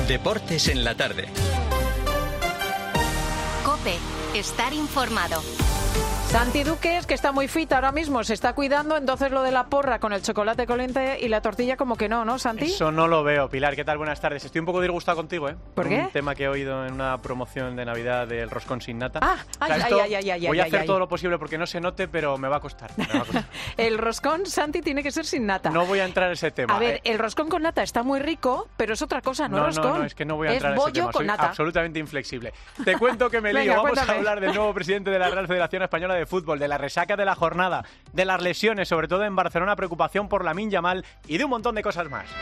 Deportes en la tarde. COPE. Estar informado. Santi Duques, que está muy fit ahora mismo, se está cuidando, entonces lo de la porra con el chocolate caliente y la tortilla como que no, ¿no, Santi? Eso no lo veo. Pilar, ¿qué tal? Buenas tardes. Estoy un poco disgustado contigo, ¿eh? ¿Por qué? Un tema que he oído en una promoción de Navidad del roscón sin nata. Voy a hacer todo lo posible porque no se note, pero me va a costar. El roscón, Santi, tiene que ser sin nata. No voy a entrar en ese tema. A ver, el roscón con nata está muy rico, pero es otra cosa, no roscón. No, es que no voy a entrar en ese tema. Es bollo con nata. Absolutamente inflexible. Te cuento que me lío. Venga, Vamos cuéntame. a hablar del nuevo presidente de la Real Federación Española de Fútbol, de la resaca de la jornada, de las lesiones, sobre todo en Barcelona, preocupación por Lamine Yamal y de un montón de cosas más.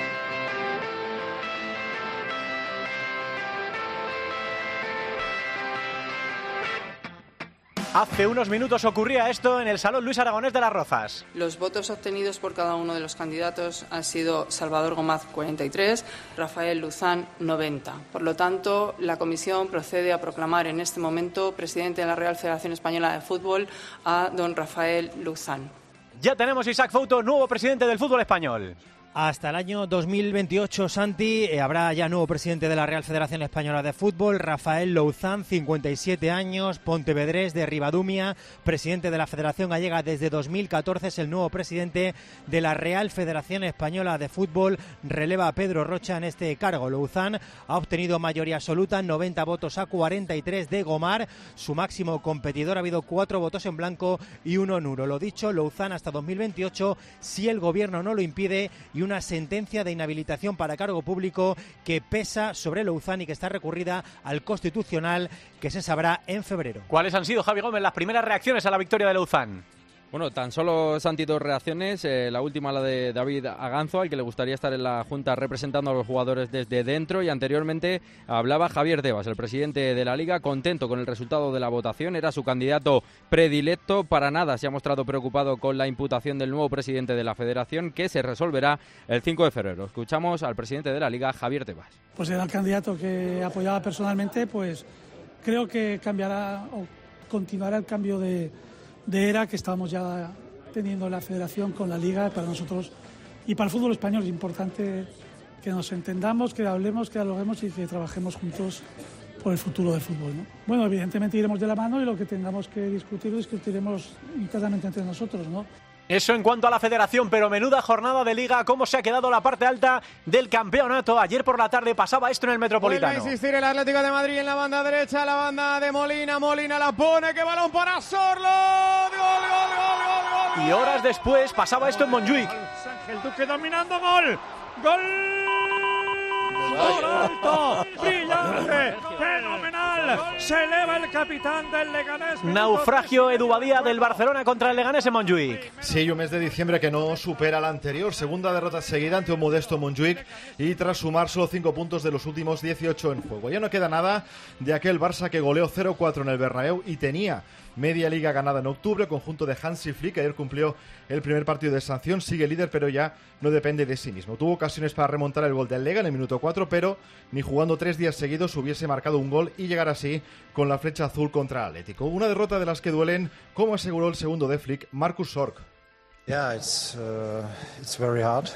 Hace unos minutos ocurría esto en el Salón Luis Aragonés de Las Rozas. Los votos obtenidos por cada uno de los candidatos han sido Salvador Gómez 43, Rafael Luzán 90. Por lo tanto, la Comisión procede a proclamar en este momento presidente de la Real Federación Española de Fútbol a don Rafael Luzán. Ya tenemos Isaac Fouto, nuevo presidente del fútbol español. Hasta el año 2028, Santi, habrá ya nuevo presidente de la Real Federación Española de Fútbol, Rafael Louzán, 57 años, pontevedrés de Ribadumia, presidente de la Federación Gallega desde 2014, es el nuevo presidente de la Real Federación Española de Fútbol, releva a Pedro Rocha en este cargo. Louzán ha obtenido mayoría absoluta, 90 votos a 43 de Gomar, su máximo competidor, ha habido 4 votos en blanco y 1 nulo. Lo dicho, Louzán hasta 2028, si el gobierno no lo impide, y una sentencia de inhabilitación para cargo público que pesa sobre Louzán y que está recurrida al Constitucional, que se sabrá en febrero. ¿Cuáles han sido, Javi Gómez, las primeras reacciones a la victoria de Louzán? Bueno, tan solo, Santi, 2 reacciones. La última, la de David Aganzo, al que le gustaría estar en la Junta representando a los jugadores desde dentro. Y anteriormente hablaba Javier Tebas, el presidente de la Liga, contento con el resultado de la votación. Era su candidato predilecto. Para nada se ha mostrado preocupado con la imputación del nuevo presidente de la Federación, que se resolverá el 5 de febrero. Escuchamos al presidente de la Liga, Javier Tebas. Pues era el candidato que apoyaba personalmente, pues creo que cambiará o continuará el cambio de era que estamos ya teniendo en la Federación con la Liga. Para nosotros y para el fútbol español es importante que nos entendamos, que hablemos, que dialoguemos y que trabajemos juntos por el futuro del fútbol, ¿no? Bueno, evidentemente iremos de la mano y lo que tengamos que discutir lo discutiremos internamente entre nosotros, ¿no? Eso en cuanto a la Federación, pero menuda jornada de Liga, cómo se ha quedado la parte alta del campeonato. Ayer por la tarde pasaba esto en el Metropolitano. Vuelve a insistir el Atlético de Madrid en la banda derecha, la banda de Molina la pone, ¡qué balón para Sorlo! ¡Gol! Y horas después pasaba esto en Montjuic. Ángel Duque dominando, ¡gol! ¡Por alto! ¡Brillante! ¡Fenomenal! Se eleva el capitán del Leganés. Naufragio Edu Badía del Barcelona contra el Leganés en Montjuic. Sí, un mes de diciembre que no supera la anterior. Segunda derrota seguida ante un modesto Montjuic y tras sumar solo 5 puntos de los últimos 18 en juego. Ya no queda nada de aquel Barça que goleó 0-4 en el Bernabéu y tenía media liga ganada en octubre. El conjunto de Hansi Flick ayer cumplió el primer partido de sanción, sigue líder pero ya no depende de sí mismo. Tuvo ocasiones para remontar el gol del Lega en el minuto 4, pero ni jugando 3 días seguidos hubiese marcado un gol y llegar así con la flecha azul contra el Atlético. Una derrota de las que duelen, como aseguró el segundo de Flick, Marcus Sorg. It's very hard.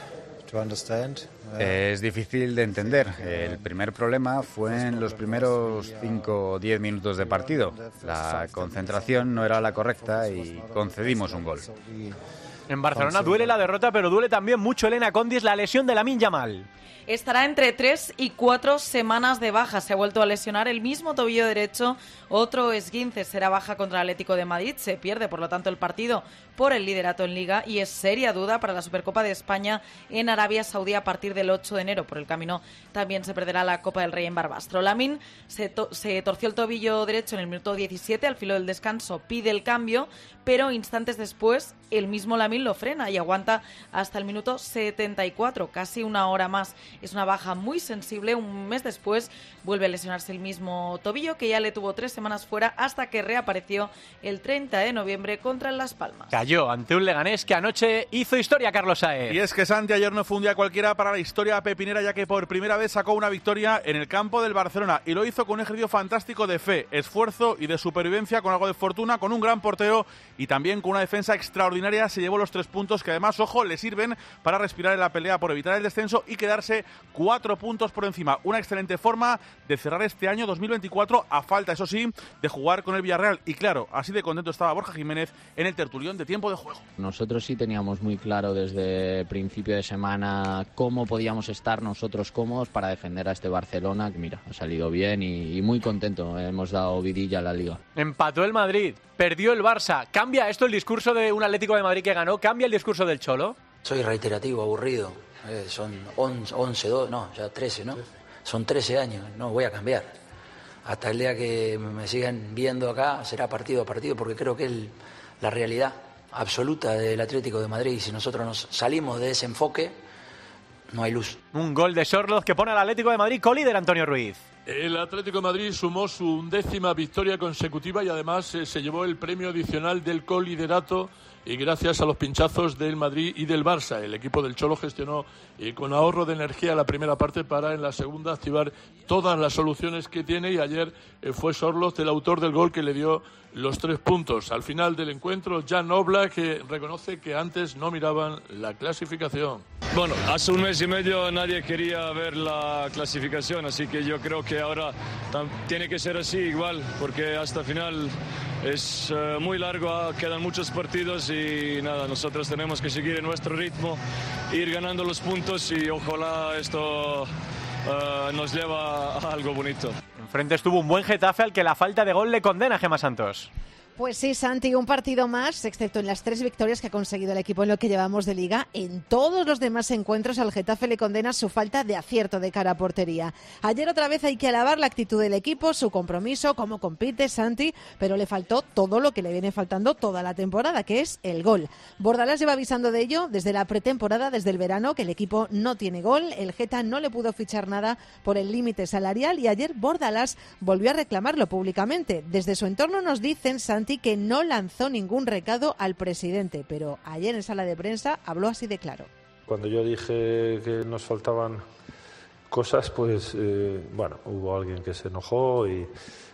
Es difícil de entender. El primer problema fue en los primeros 5 o 10 minutos de partido. La concentración no era la correcta y concedimos un gol. En Barcelona duele la derrota, pero duele también mucho, Elena Condis, la lesión de Lamine Yamal. Estará entre 3 y 4 semanas de baja. Se ha vuelto a lesionar el mismo tobillo derecho. Otro esguince, será baja contra el Atlético de Madrid. Se pierde, por lo tanto, el partido por el liderato en Liga y es seria duda para la Supercopa de España en Arabia Saudí a partir del 8 de enero. Por el camino también se perderá la Copa del Rey en Barbastro. Lamine se torció el tobillo derecho en el minuto 17, al filo del descanso pide el cambio, pero instantes después el mismo Lamine lo frena y aguanta hasta el minuto 74, casi una hora más. Es una baja muy sensible. Un mes después vuelve a lesionarse el mismo tobillo, que ya le tuvo 3 semanas fuera hasta que reapareció el 30 de noviembre contra el Las Palmas. Cayó ante un Leganés que anoche hizo historia, Carlos Saez. Y es que Santi ayer no fue un día cualquiera para la historia pepinera, ya que por primera vez sacó una victoria en el campo del Barcelona y lo hizo con un ejercicio fantástico de fe, esfuerzo y de supervivencia, con algo de fortuna, con un gran portero y también con una defensa extraordinaria. Se llevó los 3 puntos que además, ojo, le sirven para respirar en la pelea por evitar el descenso y quedarse 4 puntos por encima. Una excelente forma de cerrar este año 2024 a falta, eso sí, de jugar con el Villarreal. Y claro, así de contento estaba Borja Jiménez en el tertulión de tiempo de juego. Nosotros sí teníamos muy claro desde principio de semana cómo podíamos estar nosotros cómodos para defender a este Barcelona, que mira, ha salido bien y muy contento. Hemos dado vidilla a la Liga. Empató el Madrid, perdió el Barça. ¿Cambia esto el discurso de un Atlético de Madrid que ganó? ¿Cambia el discurso del Cholo? Soy reiterativo, aburrido. Son 11, 12, no, ya 13, ¿no? Son 13 años, no voy a cambiar. Hasta el día que me sigan viendo acá será partido a partido, porque creo que es la realidad absoluta del Atlético de Madrid. Y si nosotros nos salimos de ese enfoque, no hay luz. Un gol de Sorloz que pone al Atlético de Madrid colíder, Antonio Ruiz. El Atlético de Madrid sumó su 10ª victoria consecutiva y además se llevó el premio adicional del coliderato, y gracias a los pinchazos del Madrid y del Barça. El equipo del Cholo gestionó con ahorro de energía la primera parte para en la segunda activar todas las soluciones que tiene, y ayer fue Sorloz el autor del gol que le dio los 3 puntos. Al final del encuentro, Jan Oblak reconoce que antes no miraban la clasificación. Bueno, hace un mes y medio nadie quería ver la clasificación, así que yo creo que ahora tiene que ser así igual, porque hasta el final es muy largo, quedan muchos partidos y nada, nosotros tenemos que seguir en nuestro ritmo, ir ganando los puntos y ojalá esto nos lleva a algo bonito. Enfrente estuvo un buen Getafe al que la falta de gol le condena, Gemma Santos. Pues sí, Santi, un partido más, excepto en las 3 victorias que ha conseguido el equipo en lo que llevamos de Liga. En todos los demás encuentros al Getafe le condena su falta de acierto de cara a portería. Ayer otra vez hay que alabar la actitud del equipo, su compromiso, cómo compite Santi, pero le faltó todo lo que le viene faltando toda la temporada, que es el gol. Bordalás lleva avisando de ello desde la pretemporada, desde el verano, que el equipo no tiene gol. El Geta no le pudo fichar nada por el límite salarial y ayer Bordalás volvió a reclamarlo públicamente. Desde su entorno nos dicen, Santi, que no lanzó ningún recado al presidente, pero ayer en sala de prensa habló así de claro. Cuando yo dije que nos faltaban cosas, pues bueno, hubo alguien que se enojó y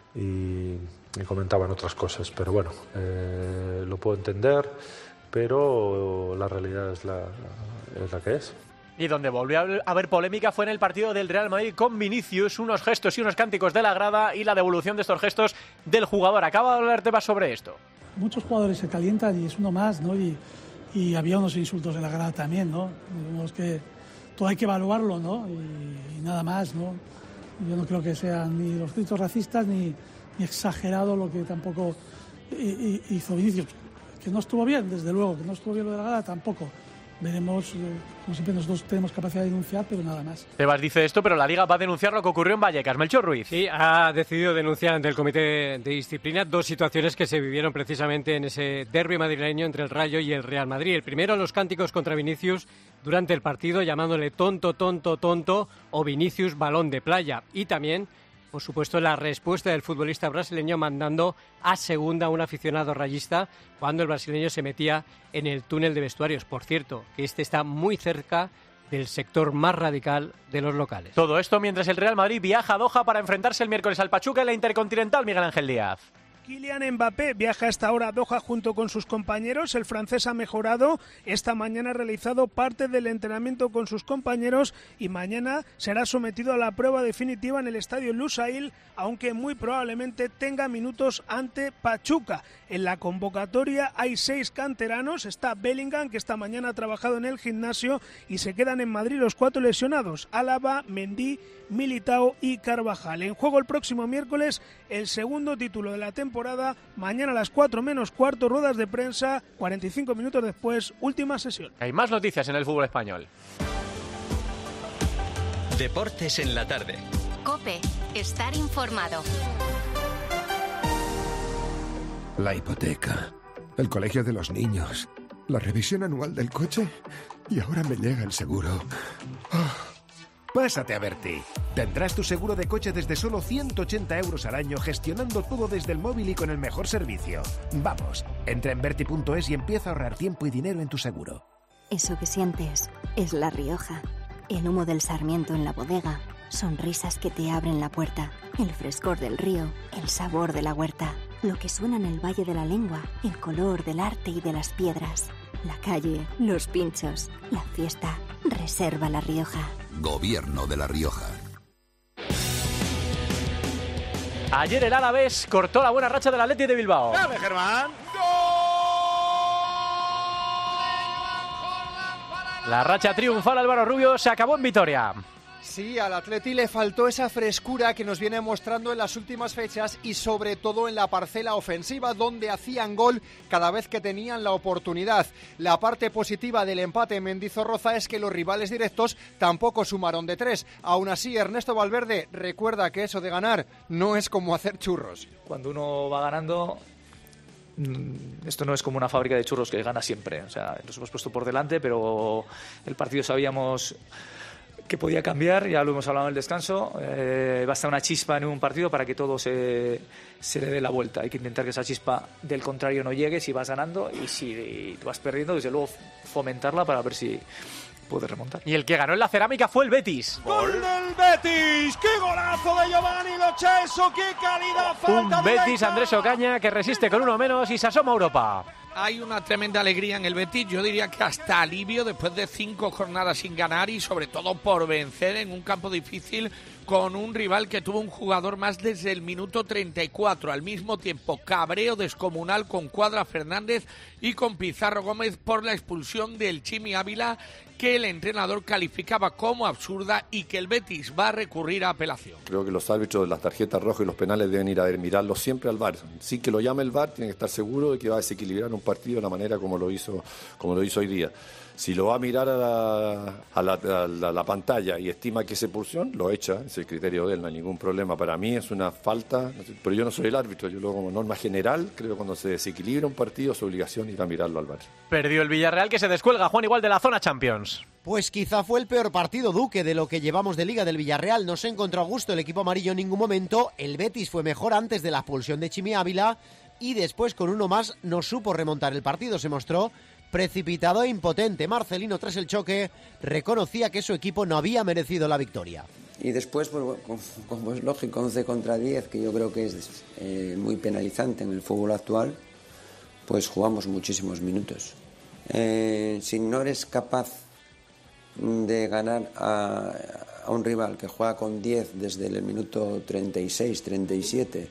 comentaban otras cosas, pero bueno, lo puedo entender, pero la realidad es la que es. Y donde volvió a haber polémica fue en el partido del Real Madrid con Vinicius, unos gestos y unos cánticos de la grada y la devolución de estos gestos del jugador. Acaba de hablar Tebas sobre esto. Muchos jugadores se calientan y es uno más, ¿no? Y había unos insultos de la grada también, ¿no? Digamos que todo hay que evaluarlo, ¿no? Y nada más, ¿no? Yo no creo que sean ni los gritos racistas ni exagerado lo que tampoco hizo Vinicius. Que no estuvo bien, desde luego, que no estuvo bien lo de la grada tampoco. Veremos, como siempre nosotros tenemos capacidad de denunciar, pero nada más. Tebas dice esto, pero la Liga va a denunciar lo que ocurrió en Vallecas. Melchor Ruiz. Sí, ha decidido denunciar ante el Comité de Disciplina 2 situaciones que se vivieron precisamente en ese derbi madrileño entre el Rayo y el Real Madrid. El primero, los cánticos contra Vinicius durante el partido, llamándole tonto, tonto, tonto o Vinicius balón de playa. Y también, por supuesto, la respuesta del futbolista brasileño mandando a segunda a un aficionado rayista cuando el brasileño se metía en el túnel de vestuarios. Por cierto, que este está muy cerca del sector más radical de los locales. Todo esto mientras el Real Madrid viaja a Doha para enfrentarse el miércoles al Pachuca en la Intercontinental. Miguel Ángel Díaz. Kylian Mbappé viaja a esta hora a Doha junto con sus compañeros. El francés ha mejorado. Esta mañana ha realizado parte del entrenamiento con sus compañeros y mañana será sometido a la prueba definitiva en el estadio Lusail, aunque muy probablemente tenga minutos ante Pachuca. En la convocatoria hay 6 canteranos. Está Bellingham, que esta mañana ha trabajado en el gimnasio, y se quedan en Madrid los 4 lesionados: Álava, Mendy, Militao y Carvajal. En juego el próximo miércoles el segundo título de la temporada. Mañana a las 4 menos cuarto, ruedas de prensa. 45 minutos después, última sesión. Hay más noticias en el fútbol español. Deportes en la tarde. COPE. Estar informado. La hipoteca, el colegio de los niños, la revisión anual del coche y ahora me llega el seguro. Pásate a Berti. Tendrás tu seguro de coche desde solo 180 euros al año, gestionando todo desde el móvil y con el mejor servicio. Vamos, entra en Berti.es y empieza a ahorrar tiempo y dinero en tu seguro. Eso que sientes es La Rioja. El humo del sarmiento en la bodega, sonrisas que te abren la puerta, el frescor del río, el sabor de la huerta, lo que suena en el Valle de la Lengua, el color del arte y de las piedras. La calle, los pinchos, la fiesta. Reserva La Rioja. Gobierno de La Rioja. Ayer el Alavés cortó la buena racha del Athletic de Bilbao. ¡Dale, Germán! La racha triunfal Álvaro Rubio se acabó en victoria. Sí, al Atleti le faltó esa frescura que nos viene mostrando en las últimas fechas y sobre todo en la parcela ofensiva donde hacían gol cada vez que tenían la oportunidad. La parte positiva del empate en Mendizorroza es que los rivales directos tampoco sumaron de 3. Aún así, Ernesto Valverde recuerda que eso de ganar no es como hacer churros. Cuando uno va ganando, esto no es como una fábrica de churros que gana siempre. O sea, nos hemos puesto por delante, pero el partido sabíamos que podía cambiar, ya lo hemos hablado en el descanso. Basta una chispa en un partido para que todo se le dé la vuelta. Hay que intentar que esa chispa del contrario no llegue si vas ganando, y si vas perdiendo, desde luego fomentarla para ver si puede remontar. Y el que ganó en la cerámica fue el Betis. ¡Gol del Betis! ¡Qué golazo de Giovanni Lo Celso! ¡Qué calidad! Un Betis, Andrés Ocaña, que resiste con uno menos y se asoma a Europa. Hay una tremenda alegría en el Betis, yo diría que hasta alivio después de 5 jornadas sin ganar y sobre todo por vencer en un campo difícil con un rival que tuvo un jugador más desde el minuto 34. Al mismo tiempo, cabreo descomunal con Cuadra Fernández y con Pizarro Gómez por la expulsión del Chimi Ávila, que el entrenador calificaba como absurda y que el Betis va a recurrir a apelación. Creo que los árbitros de las tarjetas rojas y los penales deben ir a mirarlos siempre al VAR. Sí, que lo llame el VAR, tiene que estar seguro de que va a desequilibrar un partido de la manera como lo hizo hoy día. Si lo va a mirar a la pantalla y estima que es expulsión, lo echa, es el criterio de él, no hay ningún problema. Para mí es una falta, pero yo no soy el árbitro, yo luego como norma general creo que cuando se desequilibra un partido es obligación ir a mirarlo al VAR. Perdió el Villarreal, que se descuelga, Juan, igual de la zona Champions. Pues quizá fue el peor partido, Duque, de lo que llevamos de Liga del Villarreal. No se encontró a gusto el equipo amarillo en ningún momento. El Betis fue mejor antes de la expulsión de Chimi Ávila y después con uno más no supo remontar el partido. Se mostró precipitado e impotente. Marcelino, tras el choque, reconocía que su equipo no había merecido la victoria. Y después, pues, como es lógico, 11 contra 10, que yo creo que es muy penalizante en el fútbol actual, pues jugamos muchísimos minutos. Si no eres capaz de ganar a un rival que juega con 10 desde el minuto 36, 37,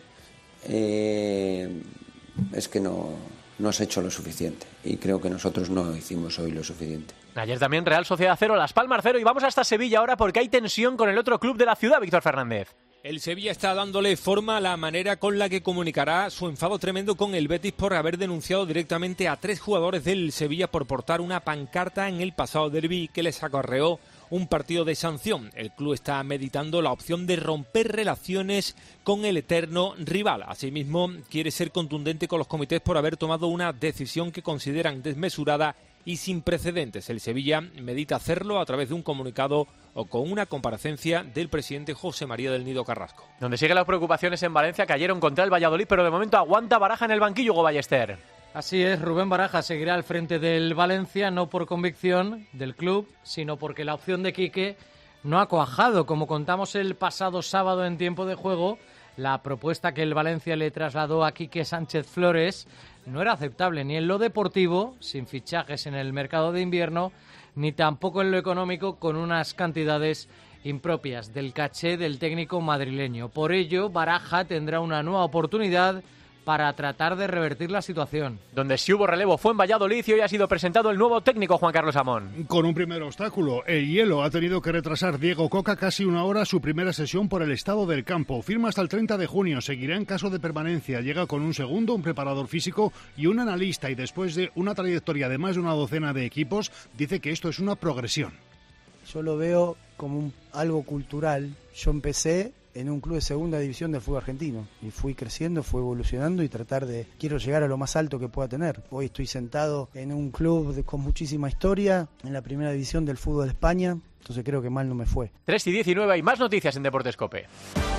es que no has hecho lo suficiente, y creo que nosotros no hicimos hoy lo suficiente. Ayer también Real Sociedad 0, Las Palmas 0, y vamos hasta Sevilla ahora porque hay tensión con el otro club de la ciudad, Víctor Fernández. El Sevilla está dándole forma a la manera con la que comunicará su enfado tremendo con el Betis por haber denunciado directamente a 3 jugadores del Sevilla por portar una pancarta en el pasado derbi que les acarreó un partido de sanción. El club está meditando la opción de romper relaciones con el eterno rival. Asimismo, quiere ser contundente con los comités por haber tomado una decisión que consideran desmesurada y sin precedentes. El Sevilla medita hacerlo a través de un comunicado o con una comparecencia del presidente José María del Nido Carrasco. Donde siguen las preocupaciones en Valencia, cayeron contra el Valladolid, pero de momento aguanta Baraja en el banquillo, Hugo Ballester. Así es, Rubén Baraja seguirá al frente del Valencia, no por convicción del club, sino porque la opción de Quique no ha cuajado. Como contamos el pasado sábado en tiempo de juego, la propuesta que el Valencia le trasladó a Quique Sánchez Flores no era aceptable ni en lo deportivo, sin fichajes en el mercado de invierno, ni tampoco en lo económico, con unas cantidades impropias del caché del técnico madrileño. Por ello, Baraja tendrá una nueva oportunidad para tratar de revertir la situación. Donde sí hubo relevo fue en Valladolid y hoy ha sido presentado el nuevo técnico Juan Carlos Amón. Con un primer obstáculo, el hielo. Ha tenido que retrasar Diego Coca casi una hora su primera sesión por el estado del campo. Firma hasta el 30 de junio, seguirá en caso de permanencia. Llega con un segundo, un preparador físico y un analista, y después de una trayectoria de más de una docena de equipos, dice que esto es una progresión. Yo lo veo como algo cultural. Yo empecé en un club de segunda división del fútbol argentino y fui creciendo, fui evolucionando y quiero llegar a lo más alto que pueda tener. Hoy estoy sentado en un club con muchísima historia, en la primera división del fútbol de España, entonces creo que mal no me fue. 3:19, hay más noticias en Deportes COPE.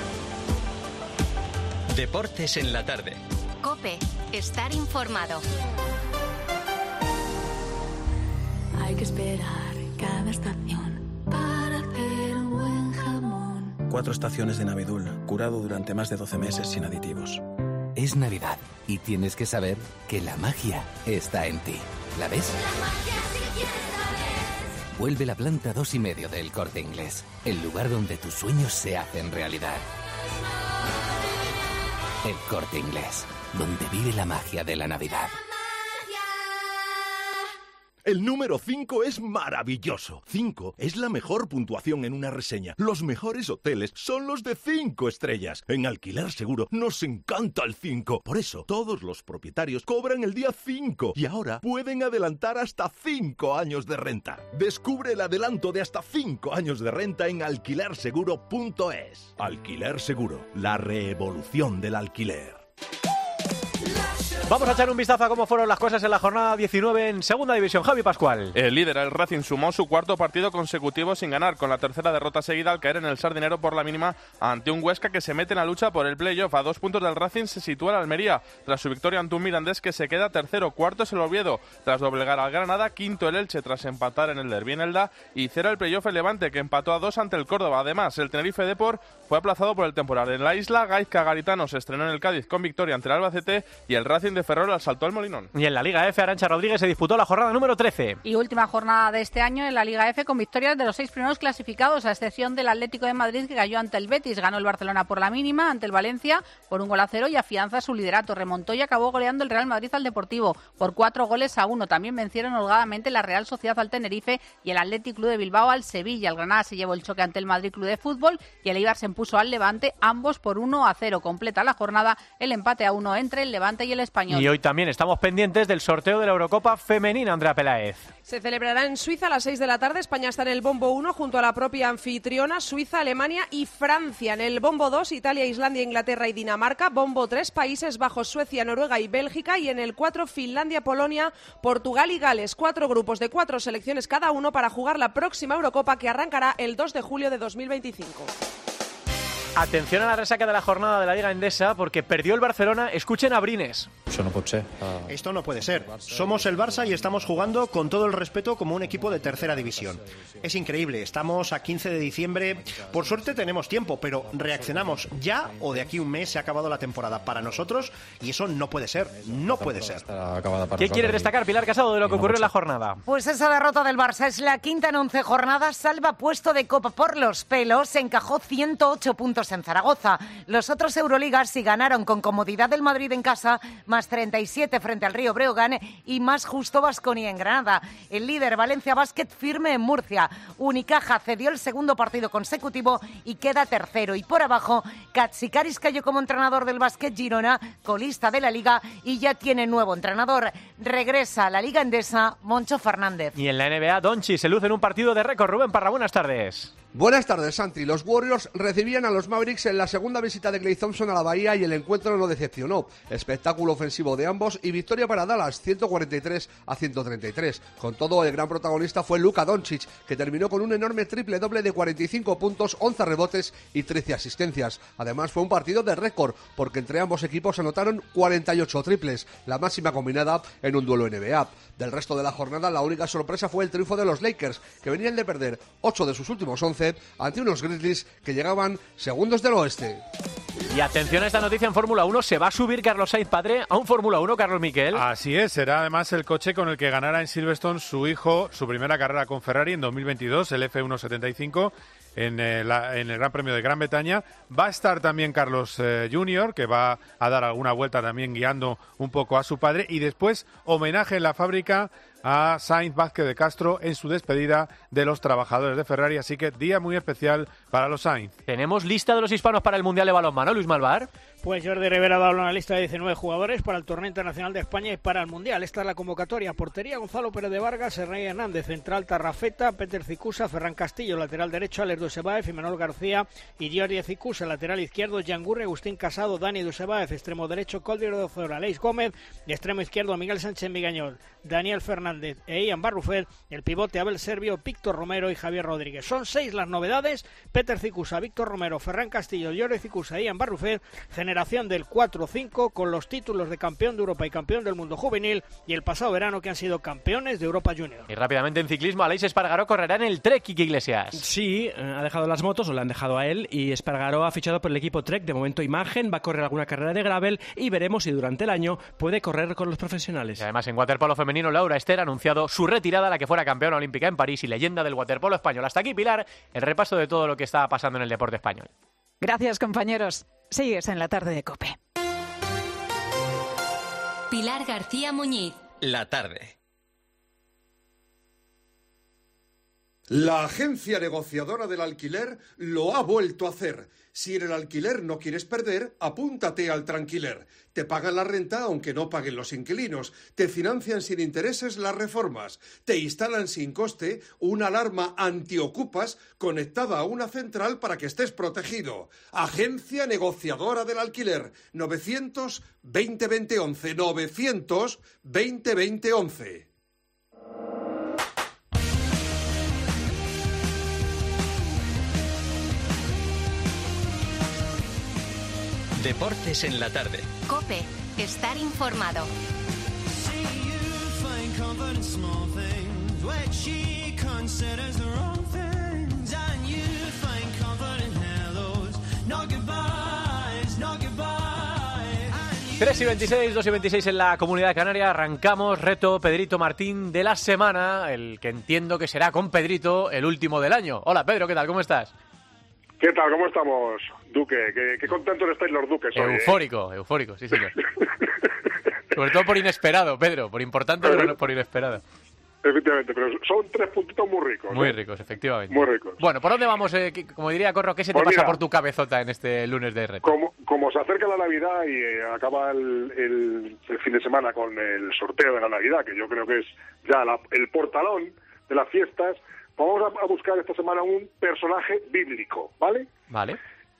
Deportes en la tarde. COPE, estar informado. Hay que esperar cada estación para hacer un buen jamón. 4 estaciones de Navidul, curado durante más de 12 meses sin aditivos. Es Navidad y tienes que saber que la magia está en ti. ¿La ves? Vuelve la planta 2,5 del Corte Inglés, el lugar donde tus sueños se hacen realidad. El Corte Inglés, donde vive la magia de la Navidad. El número 5 es maravilloso. 5 es la mejor puntuación en una reseña. Los mejores hoteles son los de 5 estrellas. En Alquiler Seguro nos encanta el 5. Por eso, todos los propietarios cobran el día 5 y ahora pueden adelantar hasta 5 años de renta. Descubre el adelanto de hasta 5 años de renta en alquilerseguro.es. Alquiler Seguro, la revolución del alquiler. Vamos a echar un vistazo a cómo fueron las cosas en la jornada 19 en Segunda División. Javi Pascual. El líder, el Racing, sumó su cuarto partido consecutivo sin ganar, con la tercera derrota seguida al caer en el Sardinero por la mínima ante un Huesca que se mete en la lucha por el playoff. A 2 puntos del Racing se sitúa el Almería, tras su victoria ante un Mirandés que se queda tercero. Cuarto es el Oviedo, tras doblegar al Granada. Quinto el Elche, tras empatar en el Derbi en Elda. Y cierra el playoff el Levante, que empató a 2 ante el Córdoba. Además, el Tenerife Depor fue aplazado por el temporal. En la isla, Gaizka Garitano se estrenó en el Cádiz con victoria ante el Albacete y el Racing de Ferrol asaltó el Molinón. Y en la Liga F, Arantxa Rodríguez se disputó la jornada número 13. Y última jornada de este año en la Liga F, con victorias de los 6 primeros clasificados, a excepción del Atlético de Madrid, que cayó ante el Betis. Ganó el Barcelona por la mínima ante el Valencia por 1-0 y afianza su liderato. Remontó y acabó goleando el Real Madrid al Deportivo por 4-1. También vencieron holgadamente la Real Sociedad al Tenerife y el Athletic Club de Bilbao al Sevilla. El Granada se llevó el choque ante el Madrid Club de Fútbol y el Eibar se impuso al Levante, ambos por 1-0. Completa la jornada el empate a 1 entre el Levante y el Español. Y hoy también estamos pendientes del sorteo de la Eurocopa femenina, Andrea Peláez. Se celebrará en Suiza a las 6 de la tarde. España está en el bombo 1 junto a la propia anfitriona, Suiza, Alemania y Francia. En el bombo 2, Italia, Islandia, Inglaterra y Dinamarca. Bombo 3, Países Bajos, Suecia, Noruega y Bélgica. Y en el 4, Finlandia, Polonia, Portugal y Gales. 4 grupos de 4 selecciones cada uno para jugar la próxima Eurocopa, que arrancará el 2 de julio de 2025. Atención a la resaca de la jornada de la Liga Endesa, porque perdió el Barcelona. Escuchen a Brines. Esto no puede ser. Somos el Barça y estamos jugando con todo el respeto como un equipo de tercera división. Es increíble, estamos a 15 de diciembre. Por suerte tenemos tiempo, pero reaccionamos ya o de aquí un mes se ha acabado la temporada para nosotros y eso no puede ser. No puede ser. ¿Qué quieres destacar, Pilar Casado, de lo que ocurrió en la jornada? Pues esa derrota del Barça es la quinta en 11 jornadas. Salva puesto de Copa por los pelos. Se encajó 108 puntos en Zaragoza. Los otros Euroligas sí ganaron con comodidad el Madrid en casa, más 37 frente al Río Breogán y más justo Baskonia en Granada. El líder Valencia Basket firme en Murcia. Unicaja cedió el segundo partido consecutivo y queda tercero. Y por abajo, Katsikaris cayó como entrenador del Basket Girona, colista de la Liga, y ya tiene nuevo entrenador. Regresa a la Liga Endesa Moncho Fernández. Y en la NBA, Doncic se luce en un partido de récord. Rubén Parra, buenas tardes. Buenas tardes, Santi. Los Warriors recibían a los Mavericks en la segunda visita de Klay Thompson a la Bahía y el encuentro no decepcionó. Espectáculo ofensivo de ambos y victoria para Dallas, 143-133. Con todo, el gran protagonista fue Luka Doncic, que terminó con un enorme triple-doble de 45 puntos, 11 rebotes y 13 asistencias. Además, fue un partido de récord, porque entre ambos equipos anotaron 48 triples, la máxima combinada en un duelo NBA. Del resto de la jornada, la única sorpresa fue el triunfo de los Lakers, que venían de perder 8 de sus últimos 11 ante unos Grizzlies que llegaban segundos del oeste. Y atención a esta noticia en Fórmula 1, se va a subir Carlos Sainz padre a un Fórmula 1, Carlos Miquel. Así es, será además el coche con el que ganará en Silverstone su hijo su primera carrera con Ferrari en 2022, el F175. En el Gran Premio de Gran Bretaña. Va a estar también Carlos Jr., que va a dar alguna vuelta también guiando un poco a su padre. Y después, homenaje en la fábrica a Sainz Vázquez de Castro en su despedida de los trabajadores de Ferrari. Así que día muy especial para los Sainz. ¿Tenemos lista de los hispanos para el Mundial de Balonmano, Luis Malvar? Pues Jordi Rivera ha dado una lista de 19 jugadores para el Torneo Internacional de España y para el Mundial. Esta es la convocatoria. Portería: Gonzalo Pérez de Vargas, Hernán Hernández. Central: Tarrafeta, Peter Cicusa, Ferran Castillo. Lateral derecho: Alex Dusebaev, Imanol García y Jordi Cicusa. Lateral izquierdo: Jan Gurri, Agustín Casado, Dani Dusebaev. Extremo derecho: Coldir Dozora, Aleix Gómez. Y extremo izquierdo: Miguel Sánchez Migañol, Daniel Fernández e Ian Barrufet. El pivote: Abel Servio, Víctor Romero y Javier Rodríguez. Son 6 las novedades: Peter Cicusa, Víctor Romero, Ferran Castillo, Jordi Cicusa e Ian Barrufet. generación del 4-5 con los títulos de campeón de Europa y campeón del mundo juvenil y el pasado verano que han sido campeones de Europa Junior. Y rápidamente en ciclismo, Aleix Espargaró correrá en el Trek, Quique Iglesias. Sí, ha dejado las motos, o le han dejado a él, y Espargaró ha fichado por el equipo Trek, de momento imagen, va a correr alguna carrera de gravel y veremos si durante el año puede correr con los profesionales. Y además en waterpolo femenino, Laura Ester ha anunciado su retirada, la que fuera campeona olímpica en París y leyenda del waterpolo español. Hasta aquí, Pilar, el repaso de todo lo que está pasando en el deporte español. Gracias, compañeros. Sigues en la tarde de COPE. Pilar García Muñiz. La tarde. La agencia negociadora del alquiler lo ha vuelto a hacer. Si en el alquiler no quieres perder, apúntate al Tranquiler. Te pagan la renta aunque no paguen los inquilinos. Te financian sin intereses las reformas. Te instalan sin coste una alarma antiocupas conectada a una central para que estés protegido. Agencia negociadora del alquiler. 900-2020-11. 900-2020-11. Deportes en la tarde. COPE. Estar informado. Tres y 26, 2 y 26 en la Comunidad Canaria. Arrancamos reto Pedrito Martín de la semana, el que entiendo que será con Pedrito el último del año. Hola Pedro, ¿qué tal? ¿Cómo estás? ¿Qué tal? ¿Cómo estamos, Duque? Qué contentos estáis los Duques hoy. Eufórico, sí señor. Sobre todo por inesperado, Pedro, por importante, pero por inesperado. Efectivamente, pero son 3 puntitos muy ricos. Muy ricos, efectivamente. Muy ricos. Bueno, ¿por dónde vamos? Como diría Corro, ¿qué se te pasa por tu cabezota en este lunes de reto? Como se acerca la Navidad y acaba el fin de semana con el sorteo de la Navidad, que yo creo que es ya el portalón de las fiestas, vamos a buscar esta semana un personaje bíblico, ¿vale? Vale.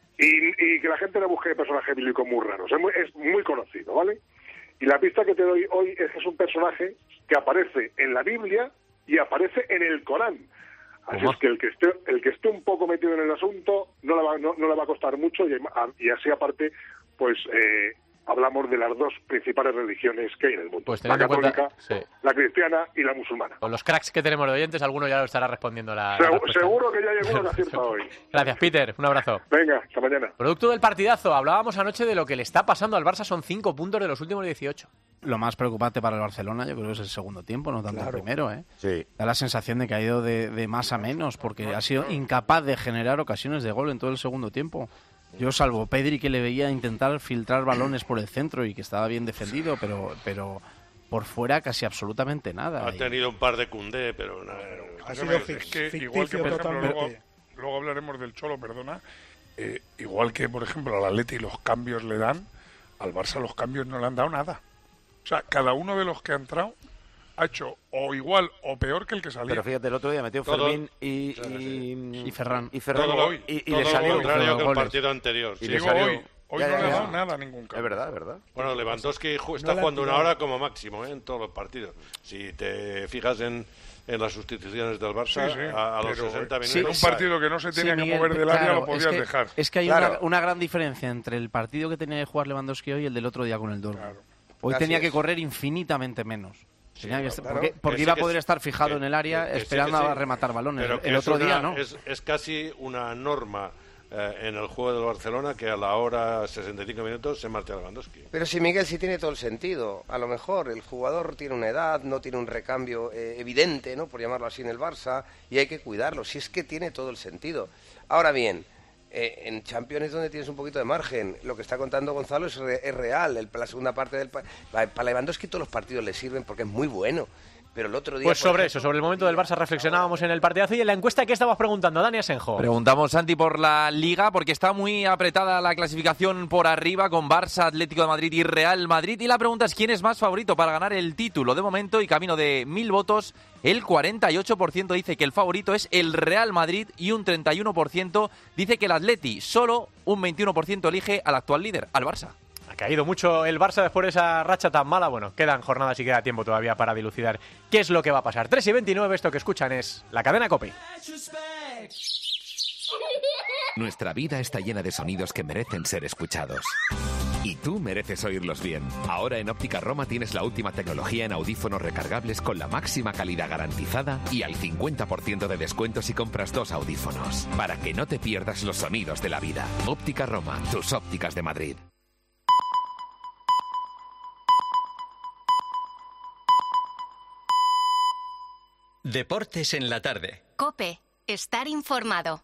Y que la gente no busque personajes bíblicos muy raros. Es muy conocido, ¿vale? Y la pista que te doy hoy es que es un personaje que aparece en la Biblia y aparece en el Corán. Así es que el que esté un poco metido en el asunto no le va a costar mucho y así aparte, pues hablamos de las dos principales religiones que hay en el mundo. Pues la católica, cuenta, sí, la cristiana y la musulmana. Con los cracks que tenemos de oyentes, alguno ya lo estará respondiendo seguro que ya llegó una que acierta hoy. Gracias, Peter. Un abrazo. Venga, hasta mañana. Producto del partidazo. Hablábamos anoche de lo que le está pasando al Barça. Son 5 puntos de los últimos 18. Lo más preocupante para el Barcelona yo creo que es el segundo tiempo, no tanto el primero. Sí. Da la sensación de que ha ido de más a menos, porque ha sido incapaz de generar ocasiones de gol en todo el segundo tiempo. Yo, salvo Pedri, que le veía intentar filtrar balones por el centro y que estaba bien defendido, pero por fuera casi absolutamente nada. Ha tenido un par de Koundé, pero nada. Ha sido igual que, por ejemplo, luego hablaremos del Cholo, perdona. Igual que, por ejemplo, al Atleti los cambios le dan, al Barça los cambios no le han dado nada. O sea, cada uno de los que ha entrado ha hecho o igual o peor que el que salía. Pero fíjate, el otro día metió Fermín y Ferran. Y le salió lo contrario que el partido anterior. Y le salió hoy no le ha dado nada a ningún cambio. Es verdad. Bueno, Lewandowski está jugando una hora como máximo en todos los partidos. Si te fijas en las sustituciones del Barça, a los 60 minutos... En un partido que no se tenía que mover del área lo podías dejar. Es que hay una gran diferencia entre el partido que tenía que jugar Lewandowski hoy y el del otro día con el Dortmund. Hoy tenía que correr infinitamente menos. Porque iba a poder estar fijado en el área esperando a rematar balones. Pero el otro día no. Es casi una norma en el juego del Barcelona que a la hora 65 minutos se marcha Lewandowski. Pero si Miguel, sí tiene todo el sentido. A lo mejor el jugador tiene una edad, no tiene un recambio evidente, ¿no?, por llamarlo así, en el Barça, y hay que cuidarlo. Si es que tiene todo el sentido. Ahora bien, en Champions es donde tienes un poquito de margen. Lo que está contando Gonzalo es real. La segunda parte del... Para Lewandowski todos los partidos le sirven porque es muy bueno. Pero el otro día... Pues sobre el momento del Barça reflexionábamos en el partidazo y en la encuesta que estábamos preguntando, Dani Asenjo. Preguntamos, Santi, por la Liga, porque está muy apretada la clasificación por arriba con Barça, Atlético de Madrid y Real Madrid. Y la pregunta es, ¿quién es más favorito para ganar el título? De momento, y camino de 1.000 votos, el 48% dice que el favorito es el Real Madrid y un 31% dice que el Atleti. Solo un 21% elige al actual líder, al Barça. Ha caído mucho el Barça después de esa racha tan mala. Bueno, quedan jornadas y queda tiempo todavía para dilucidar qué es lo que va a pasar. 3 y 29, esto que escuchan es la cadena COPE. Nuestra vida está llena de sonidos que merecen ser escuchados. Y tú mereces oírlos bien. Ahora en Óptica Roma tienes la última tecnología en audífonos recargables con la máxima calidad garantizada y al 50% de descuento si compras 2 audífonos. Para que no te pierdas los sonidos de la vida. Óptica Roma, tus ópticas de Madrid. Deportes en la tarde. COPE. Estar informado.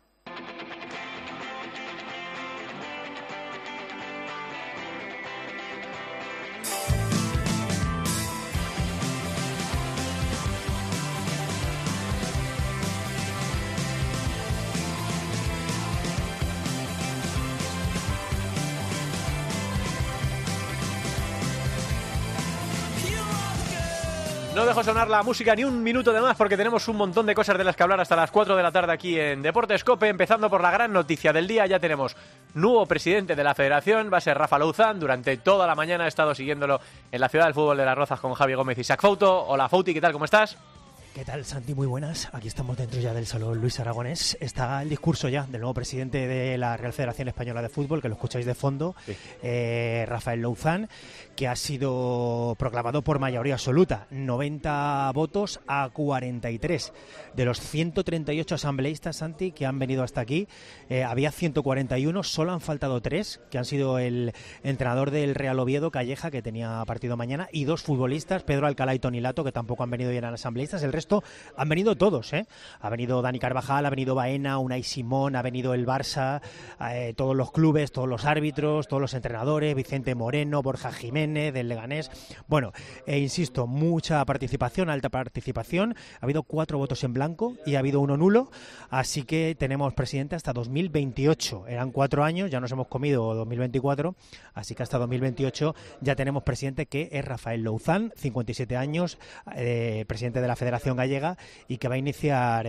No dejo sonar la música ni un minuto de más porque tenemos un montón de cosas de las que hablar hasta las 4 de la tarde aquí en Deportes COPE, empezando por la gran noticia del día. Ya tenemos nuevo presidente de la Federación, va a ser Rafa Louzán. Durante toda la mañana he estado siguiéndolo en la Ciudad del Fútbol de Las Rozas con Javi Gómez y Isaac Fouto. Hola Fouti, ¿qué tal? ¿Cómo estás? ¿Qué tal, Santi? Muy buenas. Aquí estamos dentro ya del Salón Luis Aragonés. Está el discurso ya del nuevo presidente de la Real Federación Española de Fútbol, que lo escucháis de fondo, sí. Rafael Louzán, que ha sido proclamado por mayoría absoluta, 90 votos a 43. De los 138 asambleístas, Santi, que han venido hasta aquí, había 141, solo han faltado 3, que han sido el entrenador del Real Oviedo, Calleja, que tenía partido mañana, y 2 futbolistas, Pedro Alcalá y Toni Lato, que tampoco han venido y eran asambleístas. El resto han venido todos, ¿eh? Ha venido Dani Carvajal, ha venido Baena, Unai Simón, ha venido el Barça, todos los clubes, todos los árbitros, todos los entrenadores, Vicente Moreno, Borja Jiménez, del Leganés. Bueno, insisto, mucha participación, alta participación. Ha habido 4 votos en blanco y ha habido 1 nulo, así que tenemos presidente hasta 2028. Eran 4 años, ya nos hemos comido 2024, así que hasta 2028 ya tenemos presidente, que es Rafael Louzán, 57 años, presidente de la Federación Gallega, y que va a iniciar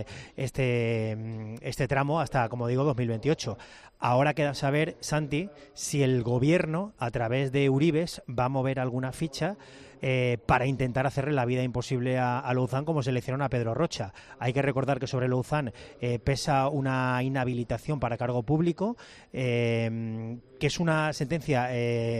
este tramo hasta, como digo, 2028. Ahora queda saber, Santi, si el gobierno, a través de Uribes, va a mover alguna ficha para intentar hacerle la vida imposible a Louzán, como se le hicieron a Pedro Rocha. Hay que recordar que sobre Louzán pesa una inhabilitación para cargo público, que es una sentencia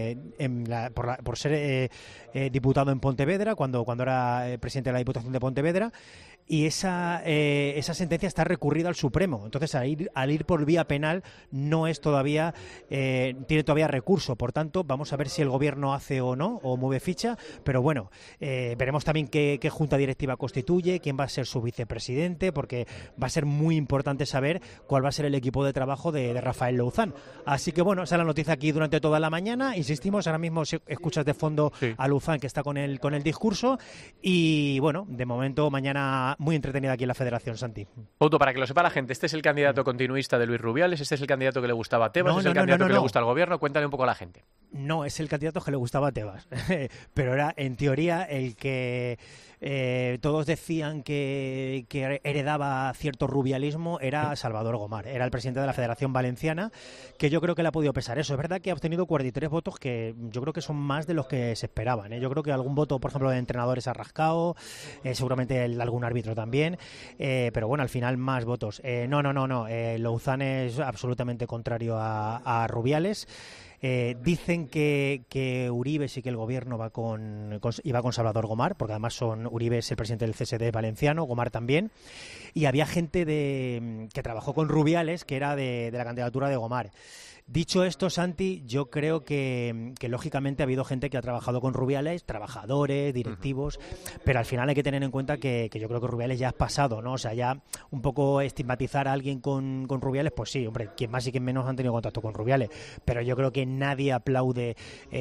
por ser diputado en Pontevedra, cuando era presidente de la Diputación de Pontevedra, y esa sentencia está recurrida al Supremo. Entonces, al ir por vía penal, no es todavía tiene todavía recurso. Por tanto, vamos a ver si el gobierno hace o no, o mueve ficha. Pero bueno, veremos también qué junta directiva constituye, quién va a ser su vicepresidente, porque va a ser muy importante saber cuál va a ser el equipo de trabajo de Rafael Louzán. Así que bueno, esa es la noticia aquí durante toda la mañana. Insistimos, ahora mismo escuchas de fondo a Louzán, que está con el discurso. Y bueno, de momento mañana muy entretenida aquí en la Federación, Santi. Fouto, para que lo sepa la gente, este es el candidato continuista de Luis Rubiales, este es el candidato que le gustaba a Tebas, es el candidato que le gusta al gobierno. Cuéntale un poco a la gente. No, es el candidato que le gustaba a Tebas, pero era en teoría el que todos decían que heredaba cierto rubialismo, era Salvador Gomar, era el presidente de la Federación Valenciana, que yo creo que le ha podido pesar eso. Es verdad que ha obtenido 43 votos, que yo creo que son más de los que se esperaban, ¿eh? Yo creo que algún voto, por ejemplo, de entrenadores ha rascado, seguramente algún árbitro también, pero bueno, al final más votos. No. Louzán es absolutamente contrario a Rubiales. Dicen que Uribes y que el gobierno iba con Salvador Gomar, porque además Uribes el presidente del CSD valenciano, Gomar también, y había gente que trabajó con Rubiales, que era de la candidatura de Gomar. Dicho esto, Santi, yo creo que lógicamente ha habido gente que ha trabajado con Rubiales, trabajadores, directivos, pero al final hay que tener en cuenta que yo creo que Rubiales ya es pasado, ¿no? O sea, ya un poco estigmatizar a alguien con Rubiales, pues sí, hombre, quien más y quien menos han tenido contacto con Rubiales, pero yo creo que nadie aplaude